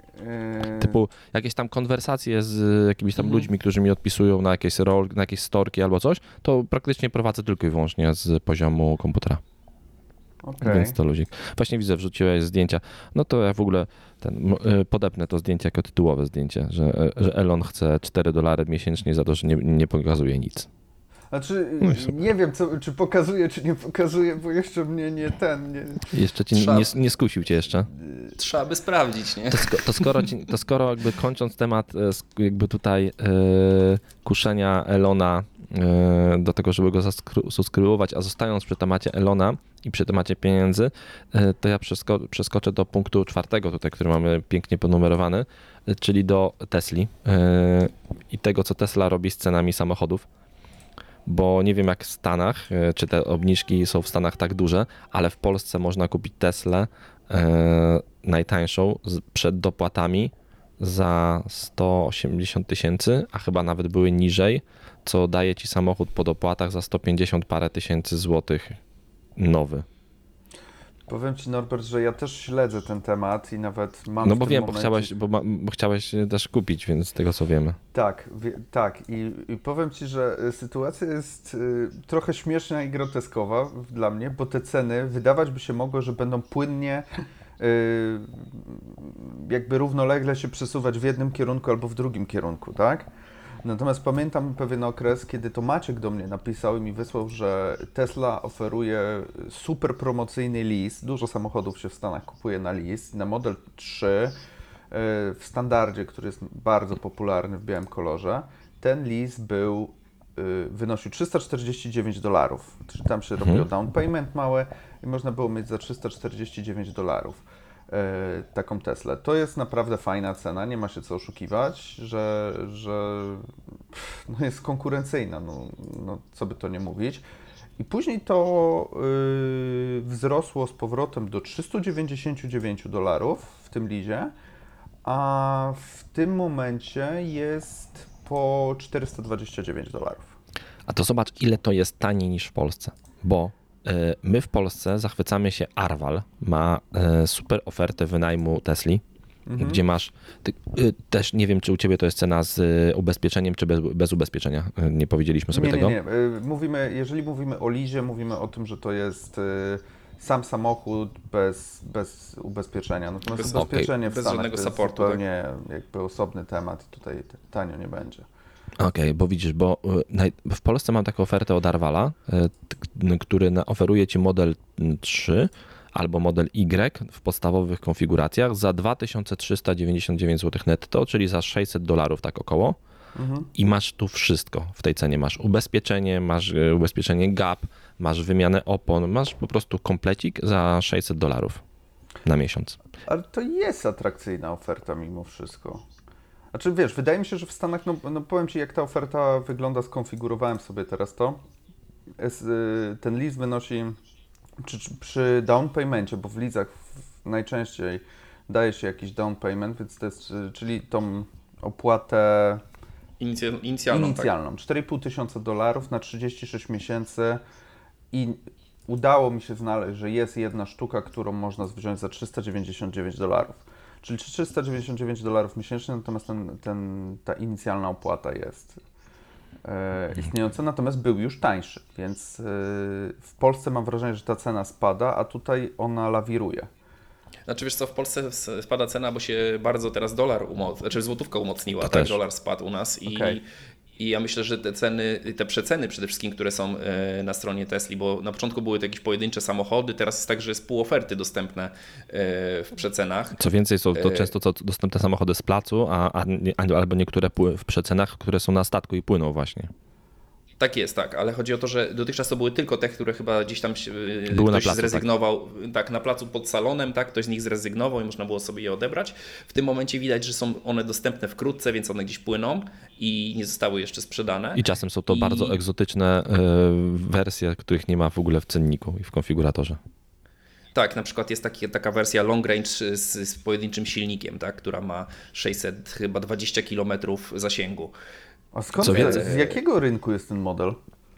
Typu jakieś tam konwersacje z jakimiś tam mhm. ludźmi, którzy mi odpisują na jakieś rol, na jakieś storki albo coś, to praktycznie prowadzę tylko i wyłącznie z poziomu komputera. Okay. Więc to luzik. Właśnie widzę, wrzuciłeś zdjęcia. No to ja w ogóle ten, podepnę to zdjęcie jako tytułowe zdjęcie, że, że Elon chce cztery dolary miesięcznie za to, że nie, nie pokazuje nic. Znaczy, nie wiem, co, czy pokazuje, czy nie pokazuje, bo jeszcze mnie nie ten... Nie... Jeszcze cię Trzeba... nie, nie skusił cię jeszcze? Trzeba by sprawdzić, nie? To, sko, to, skoro, ci, to skoro jakby kończąc temat jakby tutaj yy, kuszenia Elona yy, do tego, żeby go subskrybować, a zostając przy temacie Elona i przy temacie pieniędzy, yy, to ja przesko, przeskoczę do punktu czwartego tutaj, który mamy pięknie ponumerowany, yy, czyli do Tesli yy, i tego, co Tesla robi z cenami samochodów. Bo nie wiem jak w Stanach, czy te obniżki są w Stanach tak duże, ale w Polsce można kupić Teslę e, najtańszą z, przed dopłatami za sto osiemdziesiąt tysięcy, a chyba nawet były niżej, co daje ci samochód po dopłatach za sto pięćdziesiąt parę tysięcy złotych nowy. Powiem ci, Norbert, że ja też śledzę ten temat i nawet mam. No bo wiem, momencie... bo, chciałeś, bo, ma, bo chciałeś też kupić, więc z tego co wiemy. Tak, wie, tak. I, I powiem ci, że sytuacja jest y, trochę śmieszna i groteskowa dla mnie, bo te ceny wydawać by się mogło, że będą płynnie y, jakby równolegle się przesuwać w jednym kierunku albo w drugim kierunku, tak? Natomiast pamiętam pewien okres, kiedy to Maciek do mnie napisał i mi wysłał, że Tesla oferuje super promocyjny lease. Dużo samochodów się w Stanach kupuje na lease. Na Model trzy w standardzie, który jest bardzo popularny w białym kolorze, ten lease był, wynosił trzysta czterdzieści dziewięć dolarów. Czyli tam się robiło down payment małe i można było mieć za trzysta czterdzieści dziewięć dolarów. Taką Teslę. To jest naprawdę fajna cena, nie ma się co oszukiwać, że, że no jest konkurencyjna, no, no co by to nie mówić. I później to yy, wzrosło z powrotem do trzysta dziewięćdziesiąt dziewięć dolarów w tym lizie, a w tym momencie jest po czterysta dwadzieścia dziewięć dolarów. A to zobacz, ile to jest taniej niż w Polsce, bo my w Polsce zachwycamy się, Arval ma super ofertę wynajmu Tesli, mhm. gdzie masz, ty, też nie wiem, czy u ciebie to jest cena z ubezpieczeniem, czy bez, bez ubezpieczenia, nie powiedzieliśmy sobie nie, tego. Nie, nie, mówimy, jeżeli mówimy o lizie, mówimy o tym, że to jest sam samochód bez, bez ubezpieczenia, natomiast bez, ubezpieczenie okay. w Stanach to jest supportu, zupełnie tak? jakby osobny temat i tutaj tanio nie będzie. Okej, okay, bo widzisz, bo w Polsce mam taką ofertę od Arvala, który oferuje ci Model trzy, albo model Y w podstawowych konfiguracjach za dwa tysiące trzysta dziewięćdziesiąt dziewięć złotych netto, czyli za sześćset dolarów tak około. Mhm. I masz tu wszystko w tej cenie. Masz ubezpieczenie, masz ubezpieczenie gap, masz wymianę opon, masz po prostu komplecik za sześćset dolarów na miesiąc. Ale to jest atrakcyjna oferta mimo wszystko. Znaczy wiesz, wydaje mi się, że w Stanach, no, no powiem Ci jak ta oferta wygląda, skonfigurowałem sobie teraz to. Jest, y, ten lease wynosi przy, przy down paymencie, bo w leasach najczęściej daje się jakiś down payment, więc to jest, y, czyli tą opłatę Inicja, inicjalną, inicjalną tak. cztery i pół tysiąca dolarów na trzydzieści sześć miesięcy i udało mi się znaleźć, że jest jedna sztuka, którą można wziąć za trzysta dziewięćdziesiąt dziewięć dolarów. Czyli trzysta dziewięćdziesiąt dziewięć dolarów miesięcznie, natomiast ten, ten, ta inicjalna opłata jest e, istniejąca, natomiast był już tańszy, więc e, w Polsce mam wrażenie, że ta cena spada, a tutaj ona lawiruje. Znaczy wiesz co, w Polsce spada cena, bo się bardzo teraz dolar umocnił, znaczy złotówka umocniła, to tak? Też. Dolar spadł u nas i, Okay. i ja myślę, że te ceny, te przeceny przede wszystkim, które są na stronie Tesli, bo na początku były to jakieś pojedyncze samochody, teraz jest tak, że jest pół oferty dostępne w przecenach. Co więcej, są to często co dostępne samochody z placu, a, a, albo niektóre w przecenach, które są na statku i płyną właśnie. Tak jest, tak, ale chodzi o to, że dotychczas to były tylko te, które chyba gdzieś tam się, Były ktoś na placu, zrezygnował, tak. tak, na placu pod salonem, tak, ktoś z nich zrezygnował i można było sobie je odebrać. W tym momencie widać, że są one dostępne wkrótce, więc one gdzieś płyną i nie zostały jeszcze sprzedane. I czasem są to I... bardzo egzotyczne y, wersje, których nie ma w ogóle w cenniku i w konfiguratorze. Tak, na przykład jest taki, taka wersja long range z, z pojedynczym silnikiem, tak, która ma sześćset chyba dwadzieścia kilometrów zasięgu. A skąd, Co z, więcej- z jakiego rynku jest ten model?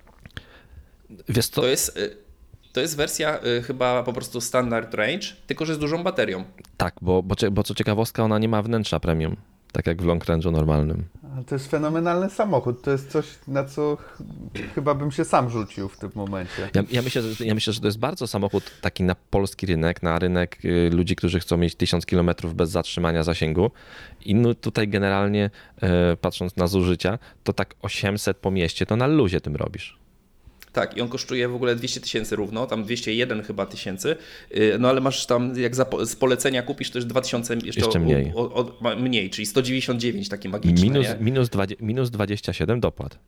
Wiesz co? To jest, to jest wersja chyba po prostu standard range, tylko że z dużą baterią. Tak, bo, bo, bo co ciekawostka, ona nie ma wnętrza premium, tak jak w long range'u normalnym. Ale to jest fenomenalny samochód, to jest coś, na co ch- chyba bym się sam rzucił w tym momencie. Ja, ja, myślę, że, ja myślę, że to jest bardzo samochód taki na polski rynek, na rynek y, ludzi, którzy chcą mieć tysiąc kilometrów bez zatrzymania zasięgu. I no tutaj generalnie y, patrząc na zużycia, to tak osiemset po mieście to na luzie tym robisz. Tak, i on kosztuje w ogóle dwieście tysięcy równo, tam dwieście jeden chyba tysięcy, no ale masz tam, jak za, z polecenia kupisz, to już dwa tysiące jeszcze, Jeszcze mniej. O, o, o, mniej, czyli sto dziewięćdziesiąt dziewięć takie magiczne, Minus, nie? minus, dwadzieścia, minus dwadzieścia siedem dopłat.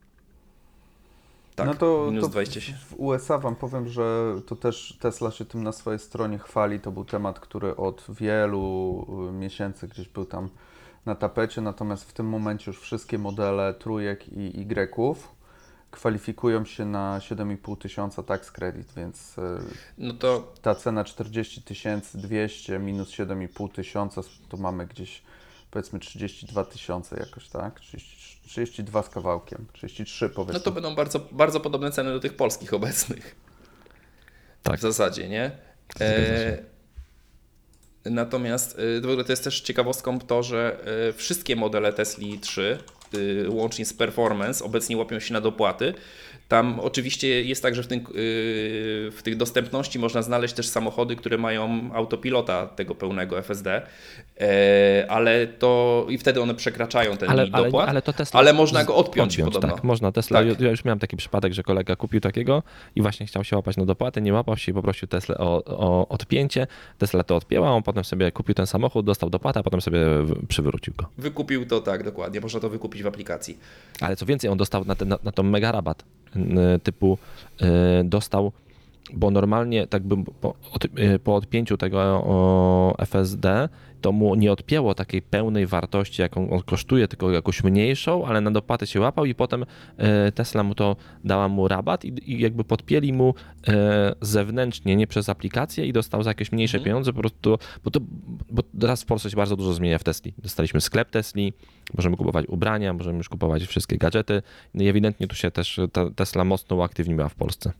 Tak, no to, minus to dwadzieścia siedem. w U S A wam powiem, że to też Tesla się tym na swojej stronie chwali. To był temat, który od wielu miesięcy gdzieś był tam na tapecie, natomiast w tym momencie już wszystkie modele trójek i Y-ów kwalifikują się na siedem i pół tysiąca tax credit, więc no to... ta cena czterdzieści tysięcy dwieście minus siedem i pół tysiąca, to mamy gdzieś powiedzmy trzydzieści dwa tysiące jakoś, tak? trzydzieści, trzydzieści dwa z kawałkiem, trzydzieści trzy powiedzmy. No to będą bardzo, bardzo podobne ceny do tych polskich obecnych. Tak. W zasadzie, nie? E, natomiast e, w ogóle to jest też ciekawostką to, że e, wszystkie modele Tesli trzy, e, łącznie z Performance, obecnie łapią się na dopłaty. Tam oczywiście jest tak, że w, tym, w tych dostępności można znaleźć też samochody, które mają autopilota tego pełnego F S D, ale to i wtedy one przekraczają ten ale, limit dopłat, ale, ale, to Tesla ale można go odpiąć, odpiąć podobno. Tak, można. Tesla, Tak. Ja już miałem taki przypadek, że kolega kupił takiego i właśnie chciał się łapać na dopłaty, nie łapał się i poprosił Teslę o, o odpięcie. Tesla to odpięła, on potem sobie kupił ten samochód, dostał dopłatę, a potem sobie przywrócił go. Wykupił to, tak, dokładnie. Można to wykupić w aplikacji. Ale co więcej, on dostał na, ten, na, na to mega rabat typu y, dostał, bo normalnie tak bym po, od, y, po odpięciu tego o, F S D to mu nie odpięło takiej pełnej wartości, jaką on kosztuje, tylko jakąś mniejszą, ale na dopłaty się łapał i potem y, Tesla mu to dała mu rabat i, i jakby podpięli mu y, zewnętrznie, nie przez aplikację i dostał za jakieś mniejsze mhm. pieniądze, po prostu, bo, to, bo teraz w Polsce się bardzo dużo zmienia w Tesli. Dostaliśmy sklep Tesli, możemy kupować ubrania, możemy już kupować wszystkie gadżety. No i ewidentnie tu się też ta Tesla mocno uaktywniła w Polsce.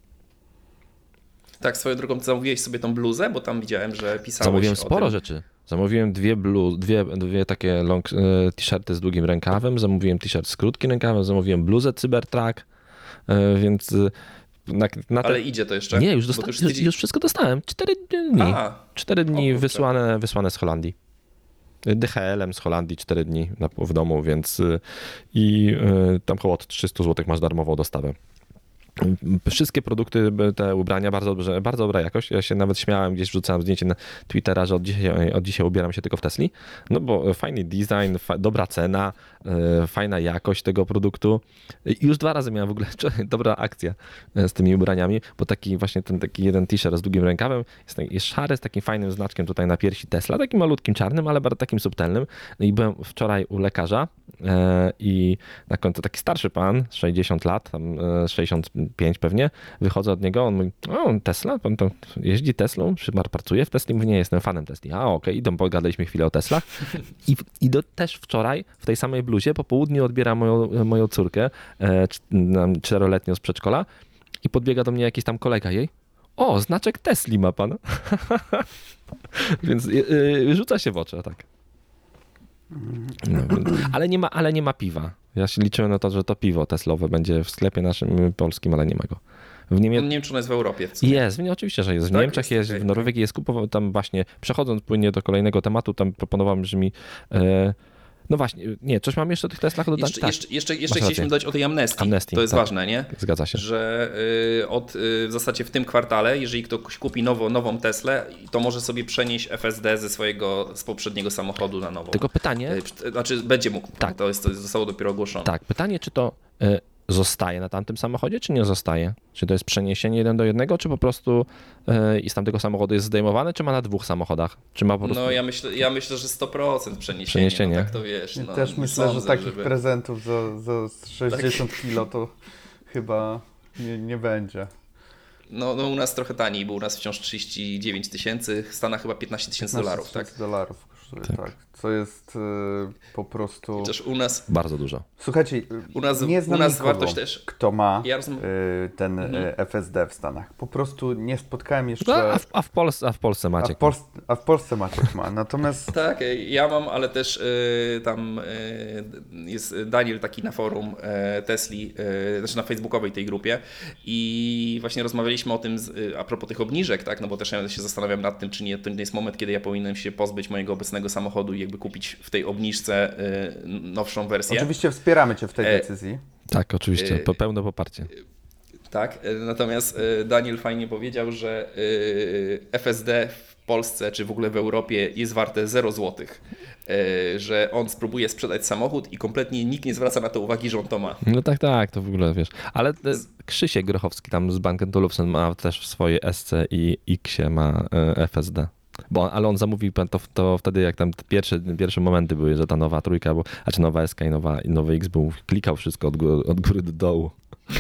Tak, swoją drogą zamówiłeś sobie tą bluzę, bo tam widziałem, że pisałeś Zamówiłem o sporo tym. rzeczy. Zamówiłem dwie, blu, dwie, dwie takie long t-shirty z długim rękawem, zamówiłem t-shirt z krótkim rękawem, zamówiłem bluzę Cybertruck, więc na, na te... Ale idzie to jeszcze? Nie, już, Bo dosta... to już, już, tydzień... już wszystko dostałem. Cztery dni. A, Cztery dni o kurczę. wysłane, wysłane z Holandii. D H L-em z Holandii cztery dni na, w domu, więc i y, tam około trzysta złotych masz darmową dostawę. Wszystkie produkty, te ubrania, bardzo dobrze, bardzo dobra jakość. Ja się nawet śmiałem, gdzieś wrzucałem zdjęcie na Twittera, że od dzisiaj, od dzisiaj ubieram się tylko w Tesli. No bo fajny design, fa- dobra cena, yy, fajna jakość tego produktu. I już dwa razy miałem w ogóle dobra akcja z tymi ubraniami, bo taki właśnie ten taki jeden t-shirt z długim rękawem jest, jest szary z takim fajnym znaczkiem tutaj na piersi Tesla, takim malutkim czarnym, ale bardzo takim subtelnym. No i byłem wczoraj u lekarza yy, i na końcu taki starszy pan, sześćdziesiąt lat, tam yy, sześćdziesiąt pięć pewnie, wychodzę od niego, on mówi, o Tesla, pan to jeździ Teslą, pracuje w Tesli, mówi, nie, jestem fanem Tesli. A okej, okay. Idą, pogadaliśmy chwilę o Teslach i, i do, też wczoraj w tej samej bluzie po południu odbiera moją, moją córkę, e, czteroletnią z przedszkola i podbiega do mnie jakiś tam kolega jej, o, znaczek Tesli ma pan. Więc y, rzuca się w oczy, tak. No, ale, nie ma, ale nie ma piwa. Ja się liczyłem na to, że to piwo Teslowe będzie w sklepie naszym polskim, ale nie ma go. W Niemie... Nie wiem, czy ono jest w Europie. W sumie. Jest, nie, oczywiście, że jest. W tak, Niemczech jest, jest okay. w Norwegii jest, kupował tam właśnie, przechodząc płynnie do kolejnego tematu, tam proponowałem, że mi... E, no właśnie, nie, coś mam jeszcze o tych Teslach dodać? Jeszcze, tak. jeszcze, jeszcze, jeszcze chcieliśmy dodać o tej amnestii. amnestii to jest tak. ważne, nie? Zgadza się. Że y, od, y, w zasadzie w tym kwartale, jeżeli ktoś kupi nowo, nową Teslę, to może sobie przenieść F S D ze swojego, z poprzedniego samochodu na nową. Tylko pytanie... Y, znaczy będzie mógł, tak. to, jest, to zostało dopiero ogłoszone. Tak, pytanie, czy to... Y, zostaje na tamtym samochodzie, czy nie zostaje? Czy to jest przeniesienie jeden do jednego, czy po prostu yy, i z tamtego samochodu jest zdejmowane, czy ma na dwóch samochodach? Czy ma po prostu... No ja myślę, ja myślę, że sto procent przeniesienie. przeniesienie. No, tak to wiesz. Ja no, też myślę, sądzę, że takich żeby... prezentów za, za sześćdziesiąt kilo to chyba nie, nie będzie. No, no u nas trochę taniej, bo u nas wciąż trzydzieści dziewięć tysięcy, w Stanach chyba piętnaście tysięcy dolarów, tak? dolarów kosztuje, tak. Tak. Co jest y, po prostu... Chociaż u nas... Bardzo dużo. Słuchajcie, U nas, nie znam u nas nikogo, wartość też. kto ma Ja rozum... y, ten Mhm. y, F S D w Stanach. Po prostu nie spotkałem jeszcze... No, a, w, a, w Polsce, a w Polsce a, Maciek. w Polsce, a w Polsce Maciek ma, natomiast... Tak, ja mam, ale też y, tam y, jest Daniel taki na forum y, Tesli, y, znaczy na facebookowej tej grupie i właśnie rozmawialiśmy o tym z, y, a propos tych obniżek, tak, no bo też ja się zastanawiam nad tym, czy nie, to nie jest moment, kiedy ja powinienem się pozbyć mojego obecnego samochodu i jakby kupić w tej obniżce y, nowszą wersję. Oczywiście wspieramy Cię w tej E, decyzji. Tak, oczywiście, po pełne poparcie. Tak, natomiast Daniel fajnie powiedział, że F S D w Polsce czy w ogóle w Europie jest warte zero złotych, że on spróbuje sprzedać samochód i kompletnie nikt nie zwraca na to uwagi, że on to ma. No tak, tak, to w ogóle wiesz. Ale te, Krzysiek Grochowski tam z Bank Olufsen ma też w swojej S C i X-ie ma F S D. Bo, ale on zamówił to, to wtedy, jak tam pierwsze, pierwsze momenty były, że ta nowa trójka, bo, znaczy nowa S K i nowa, i nowy X był, klikał wszystko od góry, od góry do dołu.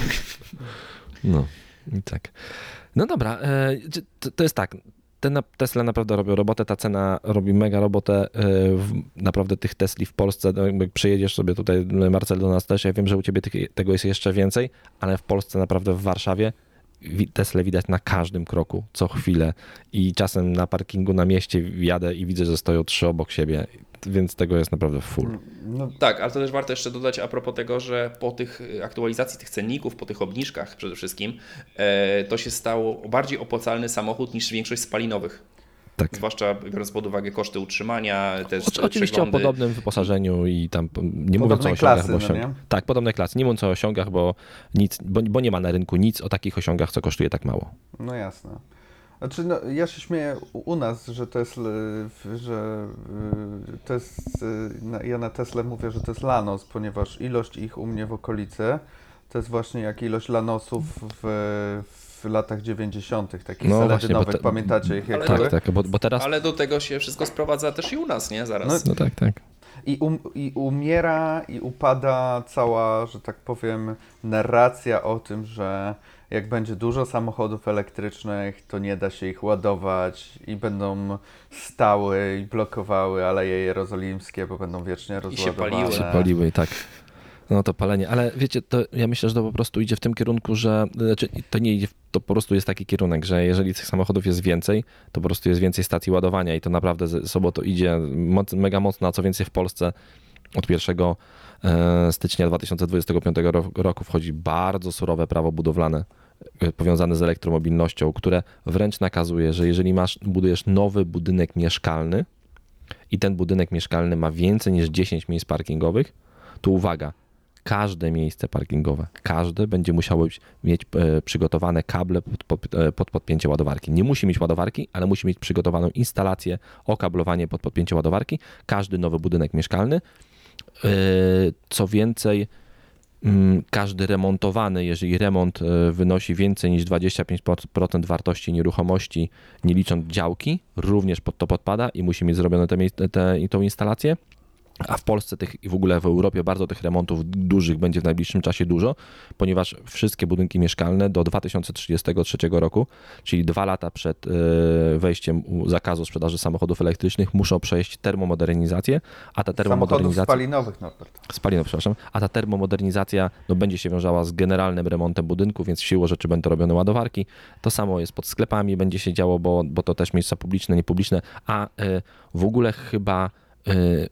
No i tak. No dobra, to, to jest tak. Te na, Tesla naprawdę robią robotę, ta cena robi mega robotę. W, naprawdę tych Tesli w Polsce, no jak przyjedziesz sobie tutaj, Marcel, do nas też, ja wiem, że u ciebie tych, tego jest jeszcze więcej, ale w Polsce naprawdę w Warszawie Tesla widać na każdym kroku, co chwilę i czasem na parkingu na mieście jadę i widzę, że stoją trzy obok siebie, więc tego jest naprawdę full. No, Tak, ale to też warto jeszcze dodać a propos tego, że po tych aktualizacji tych cenników, po tych obniżkach przede wszystkim, e, to się stało bardziej opłacalny samochód niż większość spalinowych. Tak. Zwłaszcza biorąc pod uwagę koszty utrzymania, też O, oczywiście przeglądy. o podobnym wyposażeniu i tam nie mówiąc o Podobnej osiągach, klasy, bo no osiąg... nie? Tak, podobnej klasy. Nie mówiąc o osiągach, bo, nic, bo, bo nie ma na rynku nic o takich osiągach, co kosztuje tak mało. no jasne. Znaczy, no, ja się śmieję u, u nas, że to jest, y, że y, to jest, y, na- ja na Tesla mówię, że to jest Lanos, ponieważ ilość ich u mnie w okolicy to jest właśnie jak ilość Lanosów w, w latach dziewięćdziesiątych, takich No no właśnie, bo seledynowych, te- pamiętacie ich jak Ale były? Tak, tak, bo, bo teraz... Ale do tego się wszystko sprowadza też i u nas, nie? Zaraz. No tak, tak. I, um, I umiera i upada cała, że tak powiem, narracja o tym, że jak będzie dużo samochodów elektrycznych, to nie da się ich ładować i będą stały i blokowały Aleje Jerozolimskie, bo będą wiecznie rozładowane. paliły. się paliły i tak. No to palenie, ale wiecie, to ja myślę, że to po prostu idzie w tym kierunku, że znaczy, to nie idzie, to po prostu jest taki kierunek, że jeżeli tych samochodów jest więcej, to po prostu jest więcej stacji ładowania i to naprawdę ze sobą to idzie moc, mega mocno, a co więcej w Polsce od pierwszego stycznia dwa tysiące dwudziestego piątego roku wchodzi bardzo surowe prawo budowlane powiązane z elektromobilnością, które wręcz nakazuje, że jeżeli masz, budujesz nowy budynek mieszkalny i ten budynek mieszkalny ma więcej niż dziesięć miejsc parkingowych, to uwaga, każde miejsce parkingowe, każde będzie musiało mieć e, przygotowane kable pod, pod, pod podpięcie ładowarki. Nie musi mieć ładowarki, ale musi mieć przygotowaną instalację, okablowanie pod podpięcie ładowarki. Każdy nowy budynek mieszkalny. E, co więcej, m, każdy remontowany, jeżeli remont e, wynosi więcej niż dwadzieścia pięć procent wartości nieruchomości, nie licząc działki, również pod to podpada i musi mieć zrobione te, te, te, tą instalację. A w Polsce tych i w ogóle w Europie bardzo tych remontów dużych będzie w najbliższym czasie dużo, ponieważ wszystkie budynki mieszkalne do dwa tysiące trzydziestego trzeciego roku, czyli dwa lata przed wejściem zakazu sprzedaży samochodów elektrycznych, muszą przejść termomodernizację, a ta termomodernizacja... Samochodów spalinowych, Norbert. Spalinowych, przepraszam. A ta termomodernizacja no, będzie się wiązała z generalnym remontem budynku, więc siłą rzeczy będą robione ładowarki. To samo jest pod sklepami, będzie się działo, bo, bo to też miejsca publiczne, niepubliczne, a y, w ogóle chyba... Y,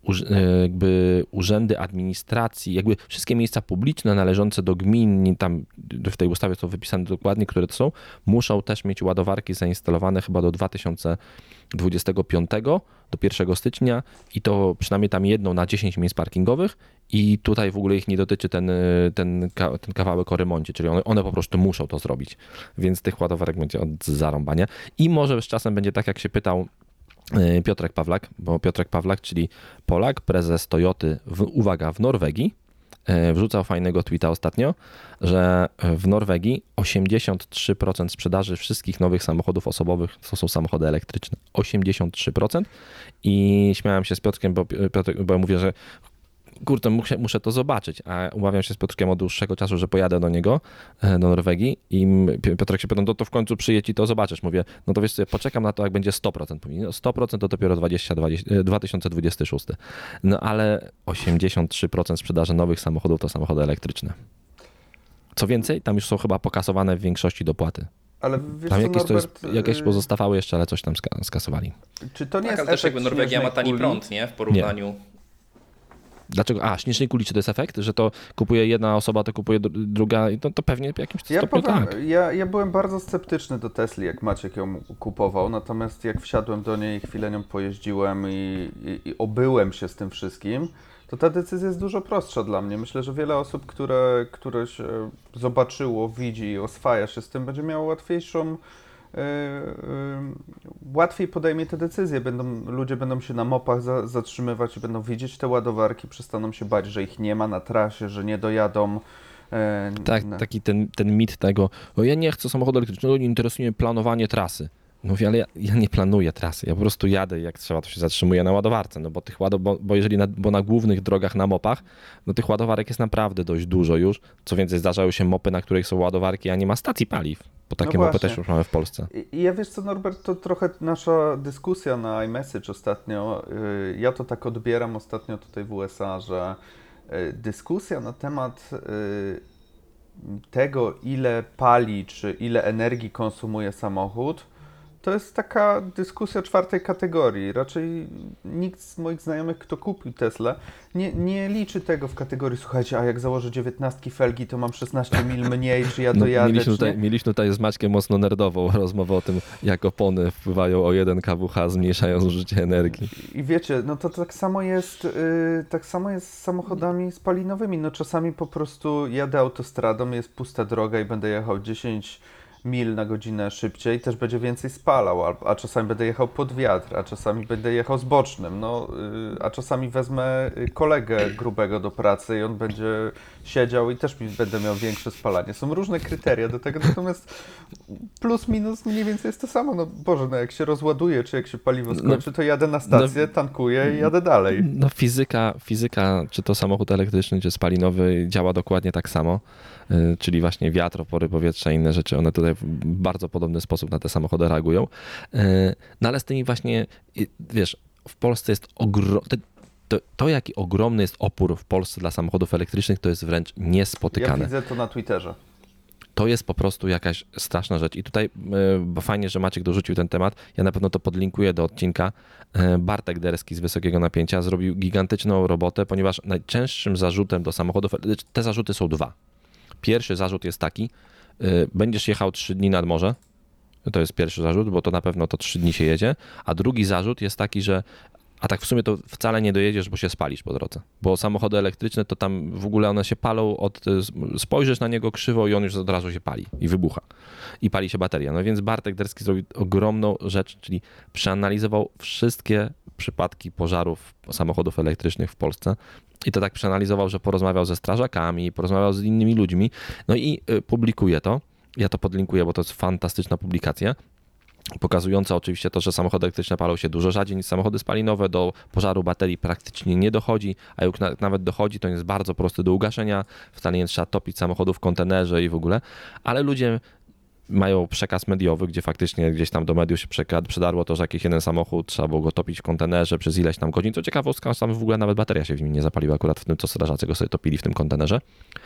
jakby urzędy administracji, jakby wszystkie miejsca publiczne należące do gmin, tam w tej ustawie są wypisane dokładnie, które to są, muszą też mieć ładowarki zainstalowane chyba do dwa tysiące dwudziestego piątego, do pierwszego stycznia i to przynajmniej tam jedną na dziesięć miejsc parkingowych i tutaj w ogóle ich nie dotyczy ten, ten, ten kawałek o remoncie, czyli one, one po prostu muszą to zrobić, więc tych ładowarek będzie od zarąbania i może z czasem będzie tak, jak się pytał Piotrek Pawlak, bo Piotrek Pawlak, czyli Polak, prezes Toyoty, w, uwaga, w Norwegii, wrzucał fajnego tweeta ostatnio, że w Norwegii osiemdziesiąt trzy procent sprzedaży wszystkich nowych samochodów osobowych to są samochody elektryczne. osiemdziesiąt trzy procent i śmiałem się z Piotrkiem, bo, Piotr, bo mówię, że kurde, muszę, muszę to zobaczyć, a umawiam się z Piotrkiem od dłuższego czasu, że pojadę do niego, do Norwegii i Piotrek się pyta, no to w końcu przyjedź i to zobaczysz. Mówię, no to wiesz co, poczekam na to, jak będzie sto procent. Mówi, no sto procent to dopiero dwa tysiące dwudziesty szósty. No ale osiemdziesiąt trzy procent sprzedaży nowych samochodów to samochody elektryczne. Co więcej, tam już są chyba pokasowane w większości dopłaty. Ale wiesz tam co, jakieś, Norbert, to jest, jakieś pozostawały jeszcze, ale coś tam skasowali. Czy to nie tak, jest ale też jakby efekt Norwegia ma tani kuli? prąd, nie? W porównaniu... Nie. Dlaczego? A, śnieżnej kuli, czy to jest efekt? Że to kupuje jedna osoba, to kupuje druga i to, to pewnie w jakimś Ja, stopniu powiem, tak. ja, ja byłem bardzo sceptyczny do Tesli, jak Maciek ją kupował, natomiast jak wsiadłem do niej, chwilę nią pojeździłem i, i, i obyłem się z tym wszystkim, to ta decyzja jest dużo prostsza dla mnie. Myślę, że wiele osób, które, które się zobaczyło, widzi i oswaja się z tym, będzie miało łatwiejszą Yy, yy, łatwiej podejmie te decyzje. Będą, ludzie będą się na mopach za, zatrzymywać i będą widzieć te ładowarki, przestaną się bać, że ich nie ma na trasie, że nie dojadą. Yy, tak, na... taki ten, ten mit tego, o ja nie chcę samochodu elektrycznego, nie interesuje mnie planowanie trasy. No mówię, ale ja, ja nie planuję trasy, ja po prostu jadę, jak trzeba, to się zatrzymuję na ładowarce, no bo tych ładow- bo, bo jeżeli na, bo na głównych drogach na mopach, no tych ładowarek jest naprawdę dość dużo już. Co więcej, zdarzają się mopy, na których są ładowarki, a nie ma stacji paliw, bo takie No mopy właśnie. też już mamy w Polsce. I ja wiesz co, Norbert, to trochę nasza dyskusja na iMessage ostatnio, yy, ja to tak odbieram ostatnio tutaj w U S A, że yy, dyskusja na temat yy, tego, ile pali, czy ile energii konsumuje samochód, to jest taka dyskusja czwartej kategorii. Raczej nikt z moich znajomych, kto kupił Teslę, nie, nie liczy tego w kategorii, słuchajcie, a jak założę dziewiętnastki felgi, to mam szesnaście mil mniej, czy ja No, dojadę, mieliśmy, czy tutaj, nie? mieliśmy tutaj z Maćkiem mocno nerdową rozmowę o tym, jak opony wpływają o jeden kWh, zmniejszają zużycie energii. I wiecie, no to tak samo jest, yy, tak samo jest z samochodami spalinowymi. No czasami po prostu jadę autostradą, jest pusta droga i będę jechał dziesięć mil na godzinę szybciej, też będzie więcej spalał, a, a czasami będę jechał pod wiatr, a czasami będę jechał z bocznym, no, yy, a czasami wezmę kolegę grubego do pracy i on będzie siedział i też mi będę miał większe spalanie. Są różne kryteria do tego, natomiast plus minus mniej więcej jest to samo. No Boże, no jak się rozładuje, czy jak się paliwo skończy, to jadę na stację, tankuję i jadę dalej. No fizyka, fizyka, czy to samochód elektryczny, czy spalinowy, działa dokładnie tak samo. Czyli właśnie wiatr, opory powietrza i inne rzeczy, one tutaj w bardzo podobny sposób na te samochody reagują. No ale z tymi właśnie, wiesz, w Polsce jest ogromny, to, to jaki ogromny jest opór w Polsce dla samochodów elektrycznych, to jest wręcz niespotykane. Ja widzę to na Twitterze. To jest po prostu jakaś straszna rzecz. I tutaj, bo fajnie, że Maciek dorzucił ten temat, ja na pewno to podlinkuję do odcinka. Bartek Derski z Wysokiego Napięcia zrobił gigantyczną robotę, ponieważ najczęstszym zarzutem do samochodów, te zarzuty są dwa. Pierwszy zarzut jest taki, będziesz jechał trzy dni nad morze, to jest pierwszy zarzut, bo to na pewno to trzy dni się jedzie, a drugi zarzut jest taki, że A tak w sumie to wcale nie dojedziesz, bo się spalisz po drodze. Bo samochody elektryczne to tam w ogóle one się palą, od, spojrzysz na niego krzywo i on już od razu się pali i wybucha. I pali się bateria. No więc Bartek Derski zrobił ogromną rzecz, czyli przeanalizował wszystkie przypadki pożarów samochodów elektrycznych w Polsce. I to tak przeanalizował, że porozmawiał ze strażakami, porozmawiał z innymi ludźmi. No i publikuje to. Ja to podlinkuję, bo to jest fantastyczna publikacja. Pokazująca oczywiście to, że samochody elektryczne palą się dużo rzadziej niż samochody spalinowe, do pożaru baterii praktycznie nie dochodzi, a jak nawet dochodzi, to jest bardzo prosty do ugaszenia, wcale nie trzeba topić samochodów w kontenerze i w ogóle, ale ludzie mają przekaz mediowy, gdzie faktycznie gdzieś tam do mediów się przedarło to, że jakiś jeden samochód trzeba było go topić w kontenerze przez ileś tam godzin. Co ciekawostka, tam w ogóle nawet bateria się w nim nie zapaliła, akurat w tym, co strażacy go sobie topili w tym kontenerze.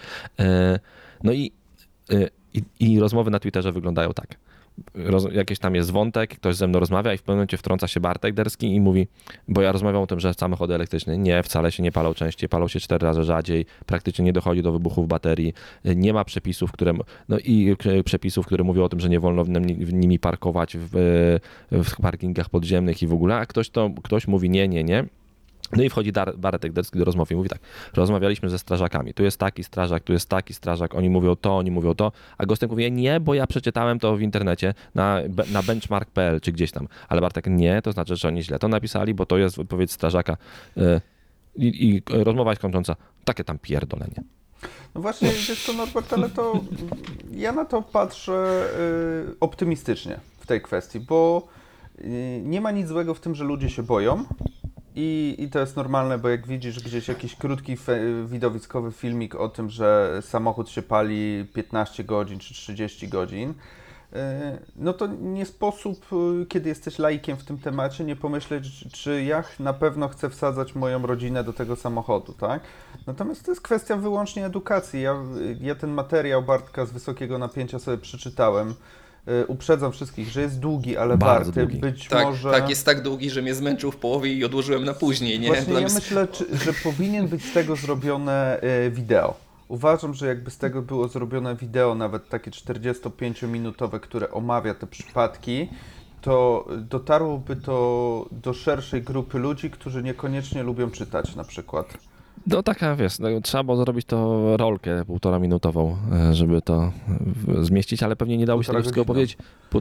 No i, i, i rozmowy na Twitterze wyglądają tak. Roz, jakiś tam jest wątek, ktoś ze mną rozmawia i w pewnym momencie wtrąca się Bartek Derski i mówi, bo ja rozmawiam o tym, że samochody elektryczne nie, wcale się nie palą częściej, palą się cztery razy rzadziej, praktycznie nie dochodzi do wybuchów baterii, nie ma przepisów, które, no i przepisów, które mówią o tym, że nie wolno w nimi parkować w, w parkingach podziemnych i w ogóle, a ktoś to, ktoś mówi nie, nie, nie. No i wchodzi Dar- Bartek Derski do rozmowy i mówi tak, rozmawialiśmy ze strażakami, tu jest taki strażak, tu jest taki strażak, oni mówią to, oni mówią to, a Gostek mówi nie, bo ja przeczytałem to w internecie na, na benchmark kropka p l czy gdzieś tam, ale Bartek nie, to znaczy, że oni źle to napisali, bo to jest wypowiedź strażaka yy, i, i rozmowa jest kończąca, takie tam pierdolenie. No właśnie, wiesz co, Norbert, ale to ja na to patrzę yy, optymistycznie w tej kwestii, bo yy, nie ma nic złego w tym, że ludzie się boją. I, I to jest normalne, bo jak widzisz gdzieś jakiś krótki, fe, widowiskowy filmik o tym, że samochód się pali piętnaście godzin czy trzydzieści godzin, yy, no to nie sposób, kiedy jesteś laikiem w tym temacie, nie pomyśleć, czy ja na pewno chcę wsadzać moją rodzinę do tego samochodu, tak? Natomiast to jest kwestia wyłącznie edukacji. Ja, ja ten materiał Bartka z wysokiego napięcia sobie przeczytałem. Uprzedzam wszystkich, że jest długi, ale bardzo warty. Długi. Być tak, może... tak, jest tak długi, że mnie zmęczył w połowie i odłożyłem na później. Nie? Właśnie ja jest... myślę, czy, że powinien być z tego zrobione wideo. Uważam, że jakby z tego było zrobione wideo, nawet takie czterdziestopięciominutowe, które omawia te przypadki, to dotarłoby to do szerszej grupy ludzi, którzy niekoniecznie lubią czytać na przykład. No taka, wiesz, no, trzeba było zrobić to rolkę półtora minutową, żeby to zmieścić, ale pewnie nie dało się tego wszystkiego powiedzieć.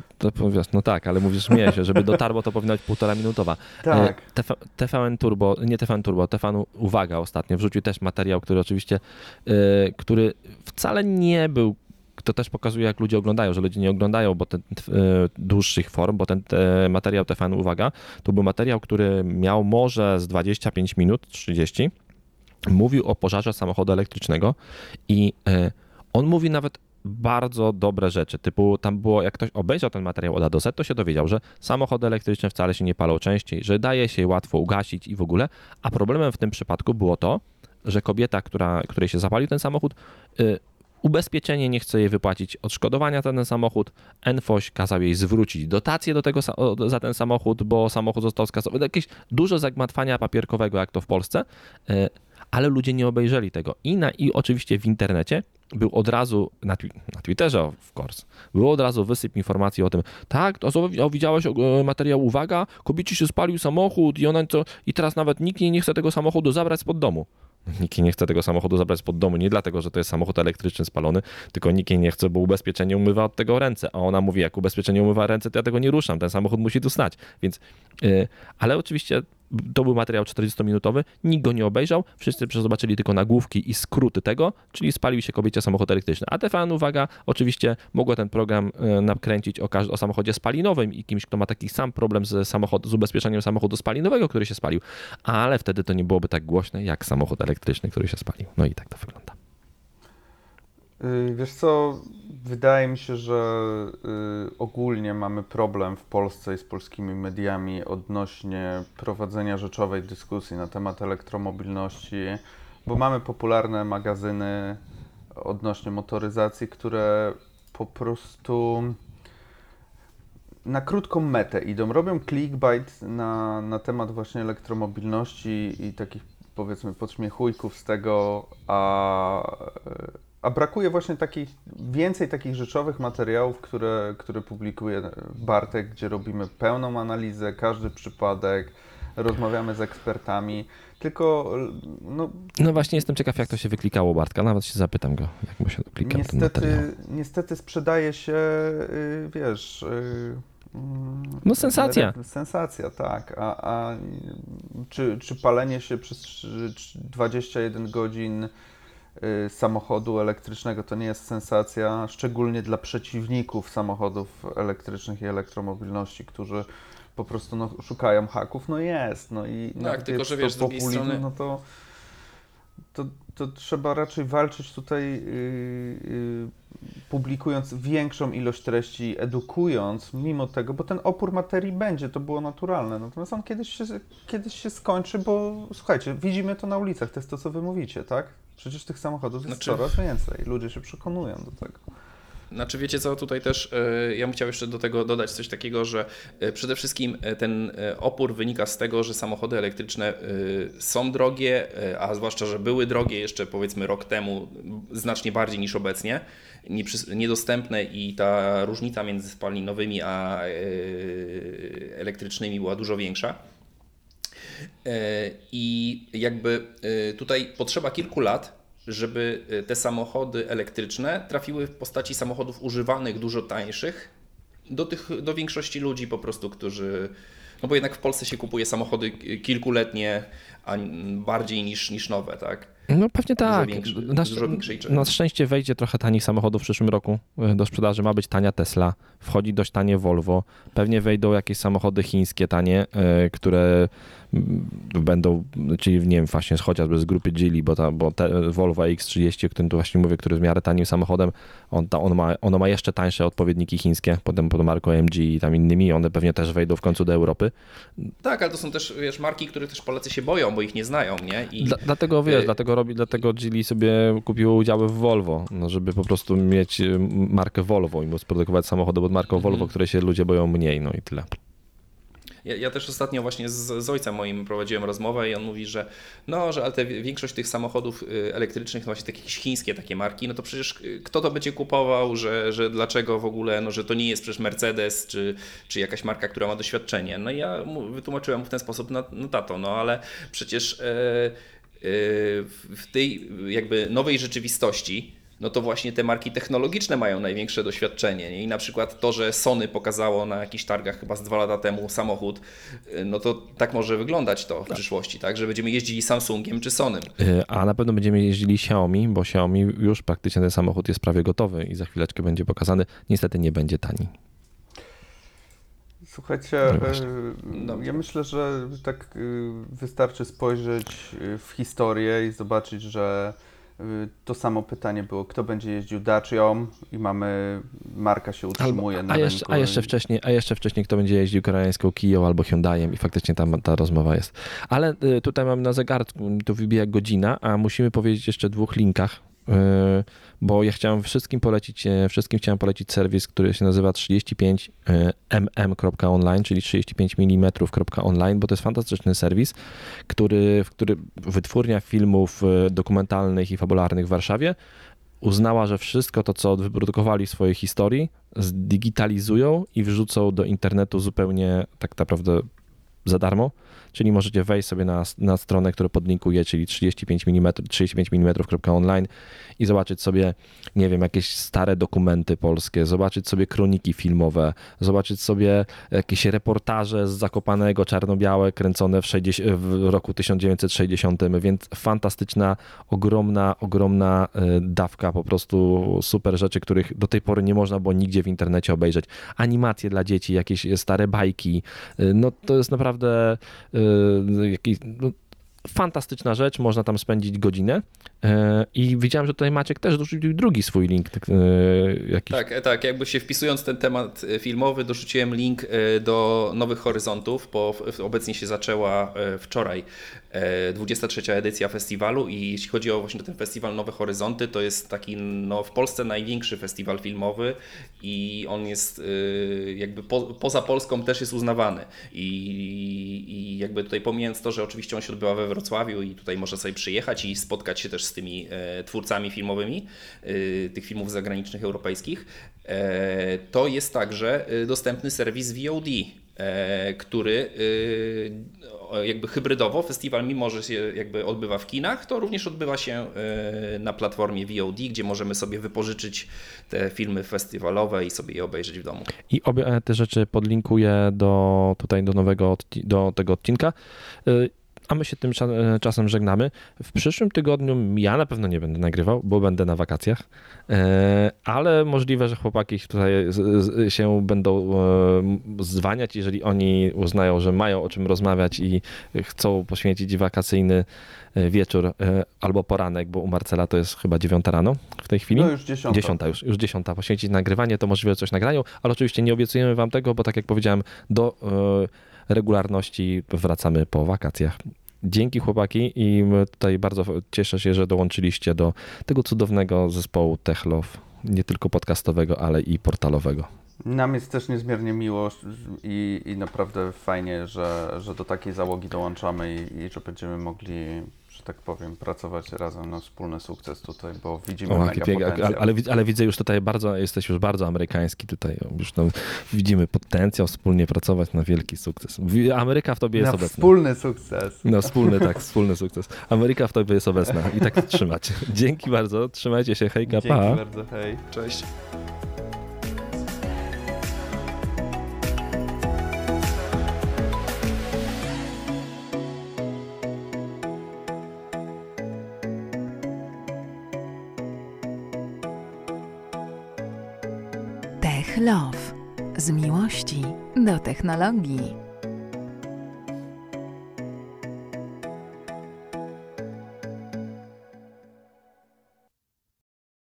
No tak, ale mówisz, śmieję się, żeby dotarło, to powinna być półtora minutowa. Tak. T V N Turbo, nie T V N Turbo, T V N Uwaga ostatnio wrzucił też materiał, który oczywiście, który wcale nie był, to też pokazuje, jak ludzie oglądają, że ludzie nie oglądają bo ten, dłuższych form, bo ten materiał T V N Uwaga to był materiał, który miał może z dwadzieścia pięć minut, trzydzieści. Mówił o pożarze samochodu elektrycznego i on mówi nawet bardzo dobre rzeczy, typu tam było, jak ktoś obejrzał ten materiał od A do Z, to się dowiedział, że samochody elektryczne wcale się nie palą częściej, że daje się je łatwo ugasić i w ogóle, a problemem w tym przypadku było to, że kobieta, która, której się zapalił ten samochód, y, ubezpieczenie nie chce jej wypłacić odszkodowania za ten samochód, N F O Ś kazał jej zwrócić dotację do tego, za ten samochód, bo samochód został skasowany. Jakieś dużo zagmatwania papierkowego, jak to w Polsce, y, ale ludzie nie obejrzeli tego. I, na, i oczywiście w internecie był od razu, na, na Twitterze of course, był od razu wysyp informacji o tym, tak, o, widziałeś materiał, uwaga, kobiecie się spalił samochód i ona co, i teraz nawet nikt nie chce tego samochodu zabrać spod domu. Nikt nie chce tego samochodu zabrać spod domu, nie dlatego, że to jest samochód elektryczny spalony, tylko nikt nie chce, bo ubezpieczenie umywa od tego ręce, a ona mówi, jak ubezpieczenie umywa ręce, to ja tego nie ruszam, ten samochód musi tu stać, więc, yy, ale oczywiście to był materiał czterdziestominutowy, nikt go nie obejrzał, wszyscy zobaczyli tylko nagłówki i skróty tego, czyli spalił się kobiecie samochód elektryczny. A T V N Uwaga, oczywiście mogło ten program nakręcić o, o samochodzie spalinowym i kimś, kto ma taki sam problem z, samochod, z ubezpieczeniem samochodu spalinowego, który się spalił, ale wtedy to nie byłoby tak głośne jak samochód elektryczny, który się spalił. No i tak to wygląda. Wiesz co, wydaje mi się, że y, ogólnie mamy problem w Polsce i z polskimi mediami odnośnie prowadzenia rzeczowej dyskusji na temat elektromobilności, bo mamy popularne magazyny odnośnie motoryzacji, które po prostu na krótką metę idą, robią clickbait na, na temat właśnie elektromobilności i takich, powiedzmy, podśmiechujków z tego, a A brakuje właśnie takich, więcej takich rzeczowych materiałów, które, które publikuje Bartek, gdzie robimy pełną analizę, każdy przypadek, rozmawiamy z ekspertami, tylko no... No właśnie jestem ciekaw, jak to się wyklikało Bartka, nawet się zapytam go, jak mu się klikał ten materiał. Niestety, niestety sprzedaje się, yy, wiesz... Yy, No sensacja. Sensacja, tak. A, a czy, czy palenie się przez dwadzieścia jeden godzin samochodu elektrycznego to nie jest sensacja, szczególnie dla przeciwników samochodów elektrycznych i elektromobilności, którzy po prostu no, szukają haków? No jest. No i tak, tylko że wiesz, z drugiej strony... no to, to, to trzeba raczej walczyć tutaj yy, yy, publikując większą ilość treści, edukując mimo tego, bo ten opór materii będzie, to było naturalne. Natomiast on kiedyś się, kiedyś się skończy, bo słuchajcie, widzimy to na ulicach, to jest to, co wy mówicie, tak? Przecież tych samochodów jest znaczy... coraz więcej, ludzie się przekonują do tego. Znaczy wiecie co, tutaj też y, ja bym chciał jeszcze do tego dodać coś takiego, że y, przede wszystkim ten y, opór wynika z tego, że samochody elektryczne y, są drogie, y, a zwłaszcza, że były drogie jeszcze powiedzmy rok temu znacznie bardziej niż obecnie, nieprzy, niedostępne i ta różnica między spalinowymi a y, elektrycznymi była dużo większa. I jakby tutaj potrzeba kilku lat, żeby te samochody elektryczne trafiły w postaci samochodów używanych, dużo tańszych, do, tych, do większości ludzi po prostu, którzy... No bo jednak w Polsce się kupuje samochody kilkuletnie, a bardziej niż, niż nowe, tak? No pewnie tak. Większy, na, dużo większej na szczęście wejdzie trochę tanich samochodów w przyszłym roku do sprzedaży. Ma być tania Tesla, wchodzi dość tanie Volvo. Pewnie wejdą jakieś samochody chińskie tanie, które będą, czyli nie wiem, właśnie chociażby z grupy Geely, bo, ta, bo te Volvo X trzydzieści, o którym tu właśnie mówię, który jest w miarę tanim samochodem, on, ta, on ma, ono ma jeszcze tańsze odpowiedniki chińskie, potem pod marką M G i tam innymi, one pewnie też wejdą w końcu do Europy. Tak, ale to są też, wiesz, marki, których też Polacy się boją, bo ich nie znają, nie? I... Dla, dlatego, wiesz, y- dlatego robi, dlatego Geely sobie kupiło udziały w Volvo, no, żeby po prostu mieć markę Volvo i móc produkować samochody pod marką mm-hmm. Volvo, które się ludzie boją mniej, no i tyle. Ja, ja też ostatnio właśnie z, z ojcem moim prowadziłem rozmowę i on mówi, że no, że ale te, większość tych samochodów elektrycznych, no właśnie takie jakieś chińskie takie marki, no to przecież kto to będzie kupował, że, że dlaczego w ogóle, no że to nie jest przecież Mercedes czy, czy jakaś marka, która ma doświadczenie. No i ja mu, wytłumaczyłem mu w ten sposób, no, no tato, no ale przecież yy, yy, w tej jakby nowej rzeczywistości no to właśnie te marki technologiczne mają największe doświadczenie. Nie? I na przykład to, że Sony pokazało na jakichś targach chyba z dwa lata temu samochód, no to tak może wyglądać to w przyszłości, tak? Że będziemy jeździli Samsungiem czy Sonym. A na pewno będziemy jeździli Xiaomi, bo Xiaomi już praktycznie ten samochód jest prawie gotowy i za chwileczkę będzie pokazany. Niestety nie będzie tani. Słuchajcie, no ja myślę, że tak wystarczy spojrzeć w historię i zobaczyć, że to samo pytanie było, kto będzie jeździł Dacią i mamy, marka się utrzymuje albo, na a jeszcze, rynku. A jeszcze, wcześniej, a jeszcze wcześniej kto będzie jeździł koreańską Kiją albo Hyundaiem i faktycznie tam ta rozmowa jest. Ale tutaj mamy na zegarku, to wybija godzina, a musimy powiedzieć jeszcze o dwóch linkach, bo ja chciałem wszystkim polecić, wszystkim chciałem polecić serwis, który się nazywa trzydzieści pięć M M kropka online, czyli trzydzieści pięć milimetrów kropka online, bo to jest fantastyczny serwis, który, w który wytwórnia filmów dokumentalnych i fabularnych w Warszawie uznała, że wszystko to, co wyprodukowali w swojej historii, zdigitalizują i wrzucą do internetu zupełnie tak naprawdę za darmo. Czyli możecie wejść sobie na, na stronę, którą podlinkuję, czyli trzydzieści pięć milimetrów kropka online i zobaczyć sobie, nie wiem, jakieś stare dokumenty polskie, zobaczyć sobie kroniki filmowe, zobaczyć sobie jakieś reportaże z Zakopanego, czarno-białe, kręcone w, sześćdziesiątym, w roku tysiąc dziewięćset sześćdziesiątym, więc fantastyczna, ogromna, ogromna dawka po prostu super rzeczy, których do tej pory nie można było nigdzie w internecie obejrzeć. Animacje dla dzieci, jakieś stare bajki, no to jest naprawdę Jakiś, no, fantastyczna rzecz, można tam spędzić godzinę i widziałem, że tutaj Maciek też dorzucił drugi swój link. Jakiś. Tak, tak, jakby się wpisując w ten temat filmowy, dorzuciłem link do Nowych Horyzontów, bo obecnie się zaczęła wczoraj dwudziesta trzecia edycja festiwalu i jeśli chodzi o właśnie ten festiwal Nowe Horyzonty, to jest taki no, w Polsce największy festiwal filmowy i on jest jakby po, poza Polską też jest uznawany i, i jakby tutaj pomijając to, że oczywiście on się odbywa we Wrocławiu i tutaj można sobie przyjechać i spotkać się też z tymi e, twórcami filmowymi, e, tych filmów zagranicznych, europejskich, e, to jest także dostępny serwis V O D. który jakby hybrydowo festiwal, mimo że się jakby odbywa w kinach, to również odbywa się na platformie V O D, gdzie możemy sobie wypożyczyć te filmy festiwalowe i sobie je obejrzeć w domu. I obie te rzeczy podlinkuję do tutaj do nowego, do tego odcinka. A my się tym czasem żegnamy. W przyszłym tygodniu ja na pewno nie będę nagrywał, bo będę na wakacjach, ale możliwe, że chłopaki tutaj się będą zwaniać, jeżeli oni uznają, że mają o czym rozmawiać i chcą poświęcić wakacyjny wieczór albo poranek, bo u Marcela to jest chyba dziewiąta rano w tej chwili. No już dziesiąta. Dziesiąta, już, już dziesiąta. Poświęcić nagrywanie, to możliwe coś nagrają, ale oczywiście nie obiecujemy wam tego, bo tak jak powiedziałem, do regularności wracamy po wakacjach. Dzięki chłopaki i tutaj bardzo cieszę się, że dołączyliście do tego cudownego zespołu Techlove, nie tylko podcastowego, ale i portalowego. Nam jest też niezmiernie miło i, i naprawdę fajnie, że, że do takiej załogi dołączamy i, i że będziemy mogli, że tak powiem, pracować razem na wspólny sukces tutaj, bo widzimy o, mega pięknie, potencjał. Ale, ale, ale widzę już tutaj bardzo, jesteś już bardzo amerykański tutaj, już tam widzimy potencjał wspólnie pracować na wielki sukces. Ameryka w tobie jest na obecna. Wspólny sukces. No wspólny, tak, wspólny sukces. Ameryka w tobie jest obecna i tak trzymać. Dzięki bardzo, trzymajcie się, hejka, Dzięki pa. bardzo, hej. Cześć. Techlove. Z miłości do technologii.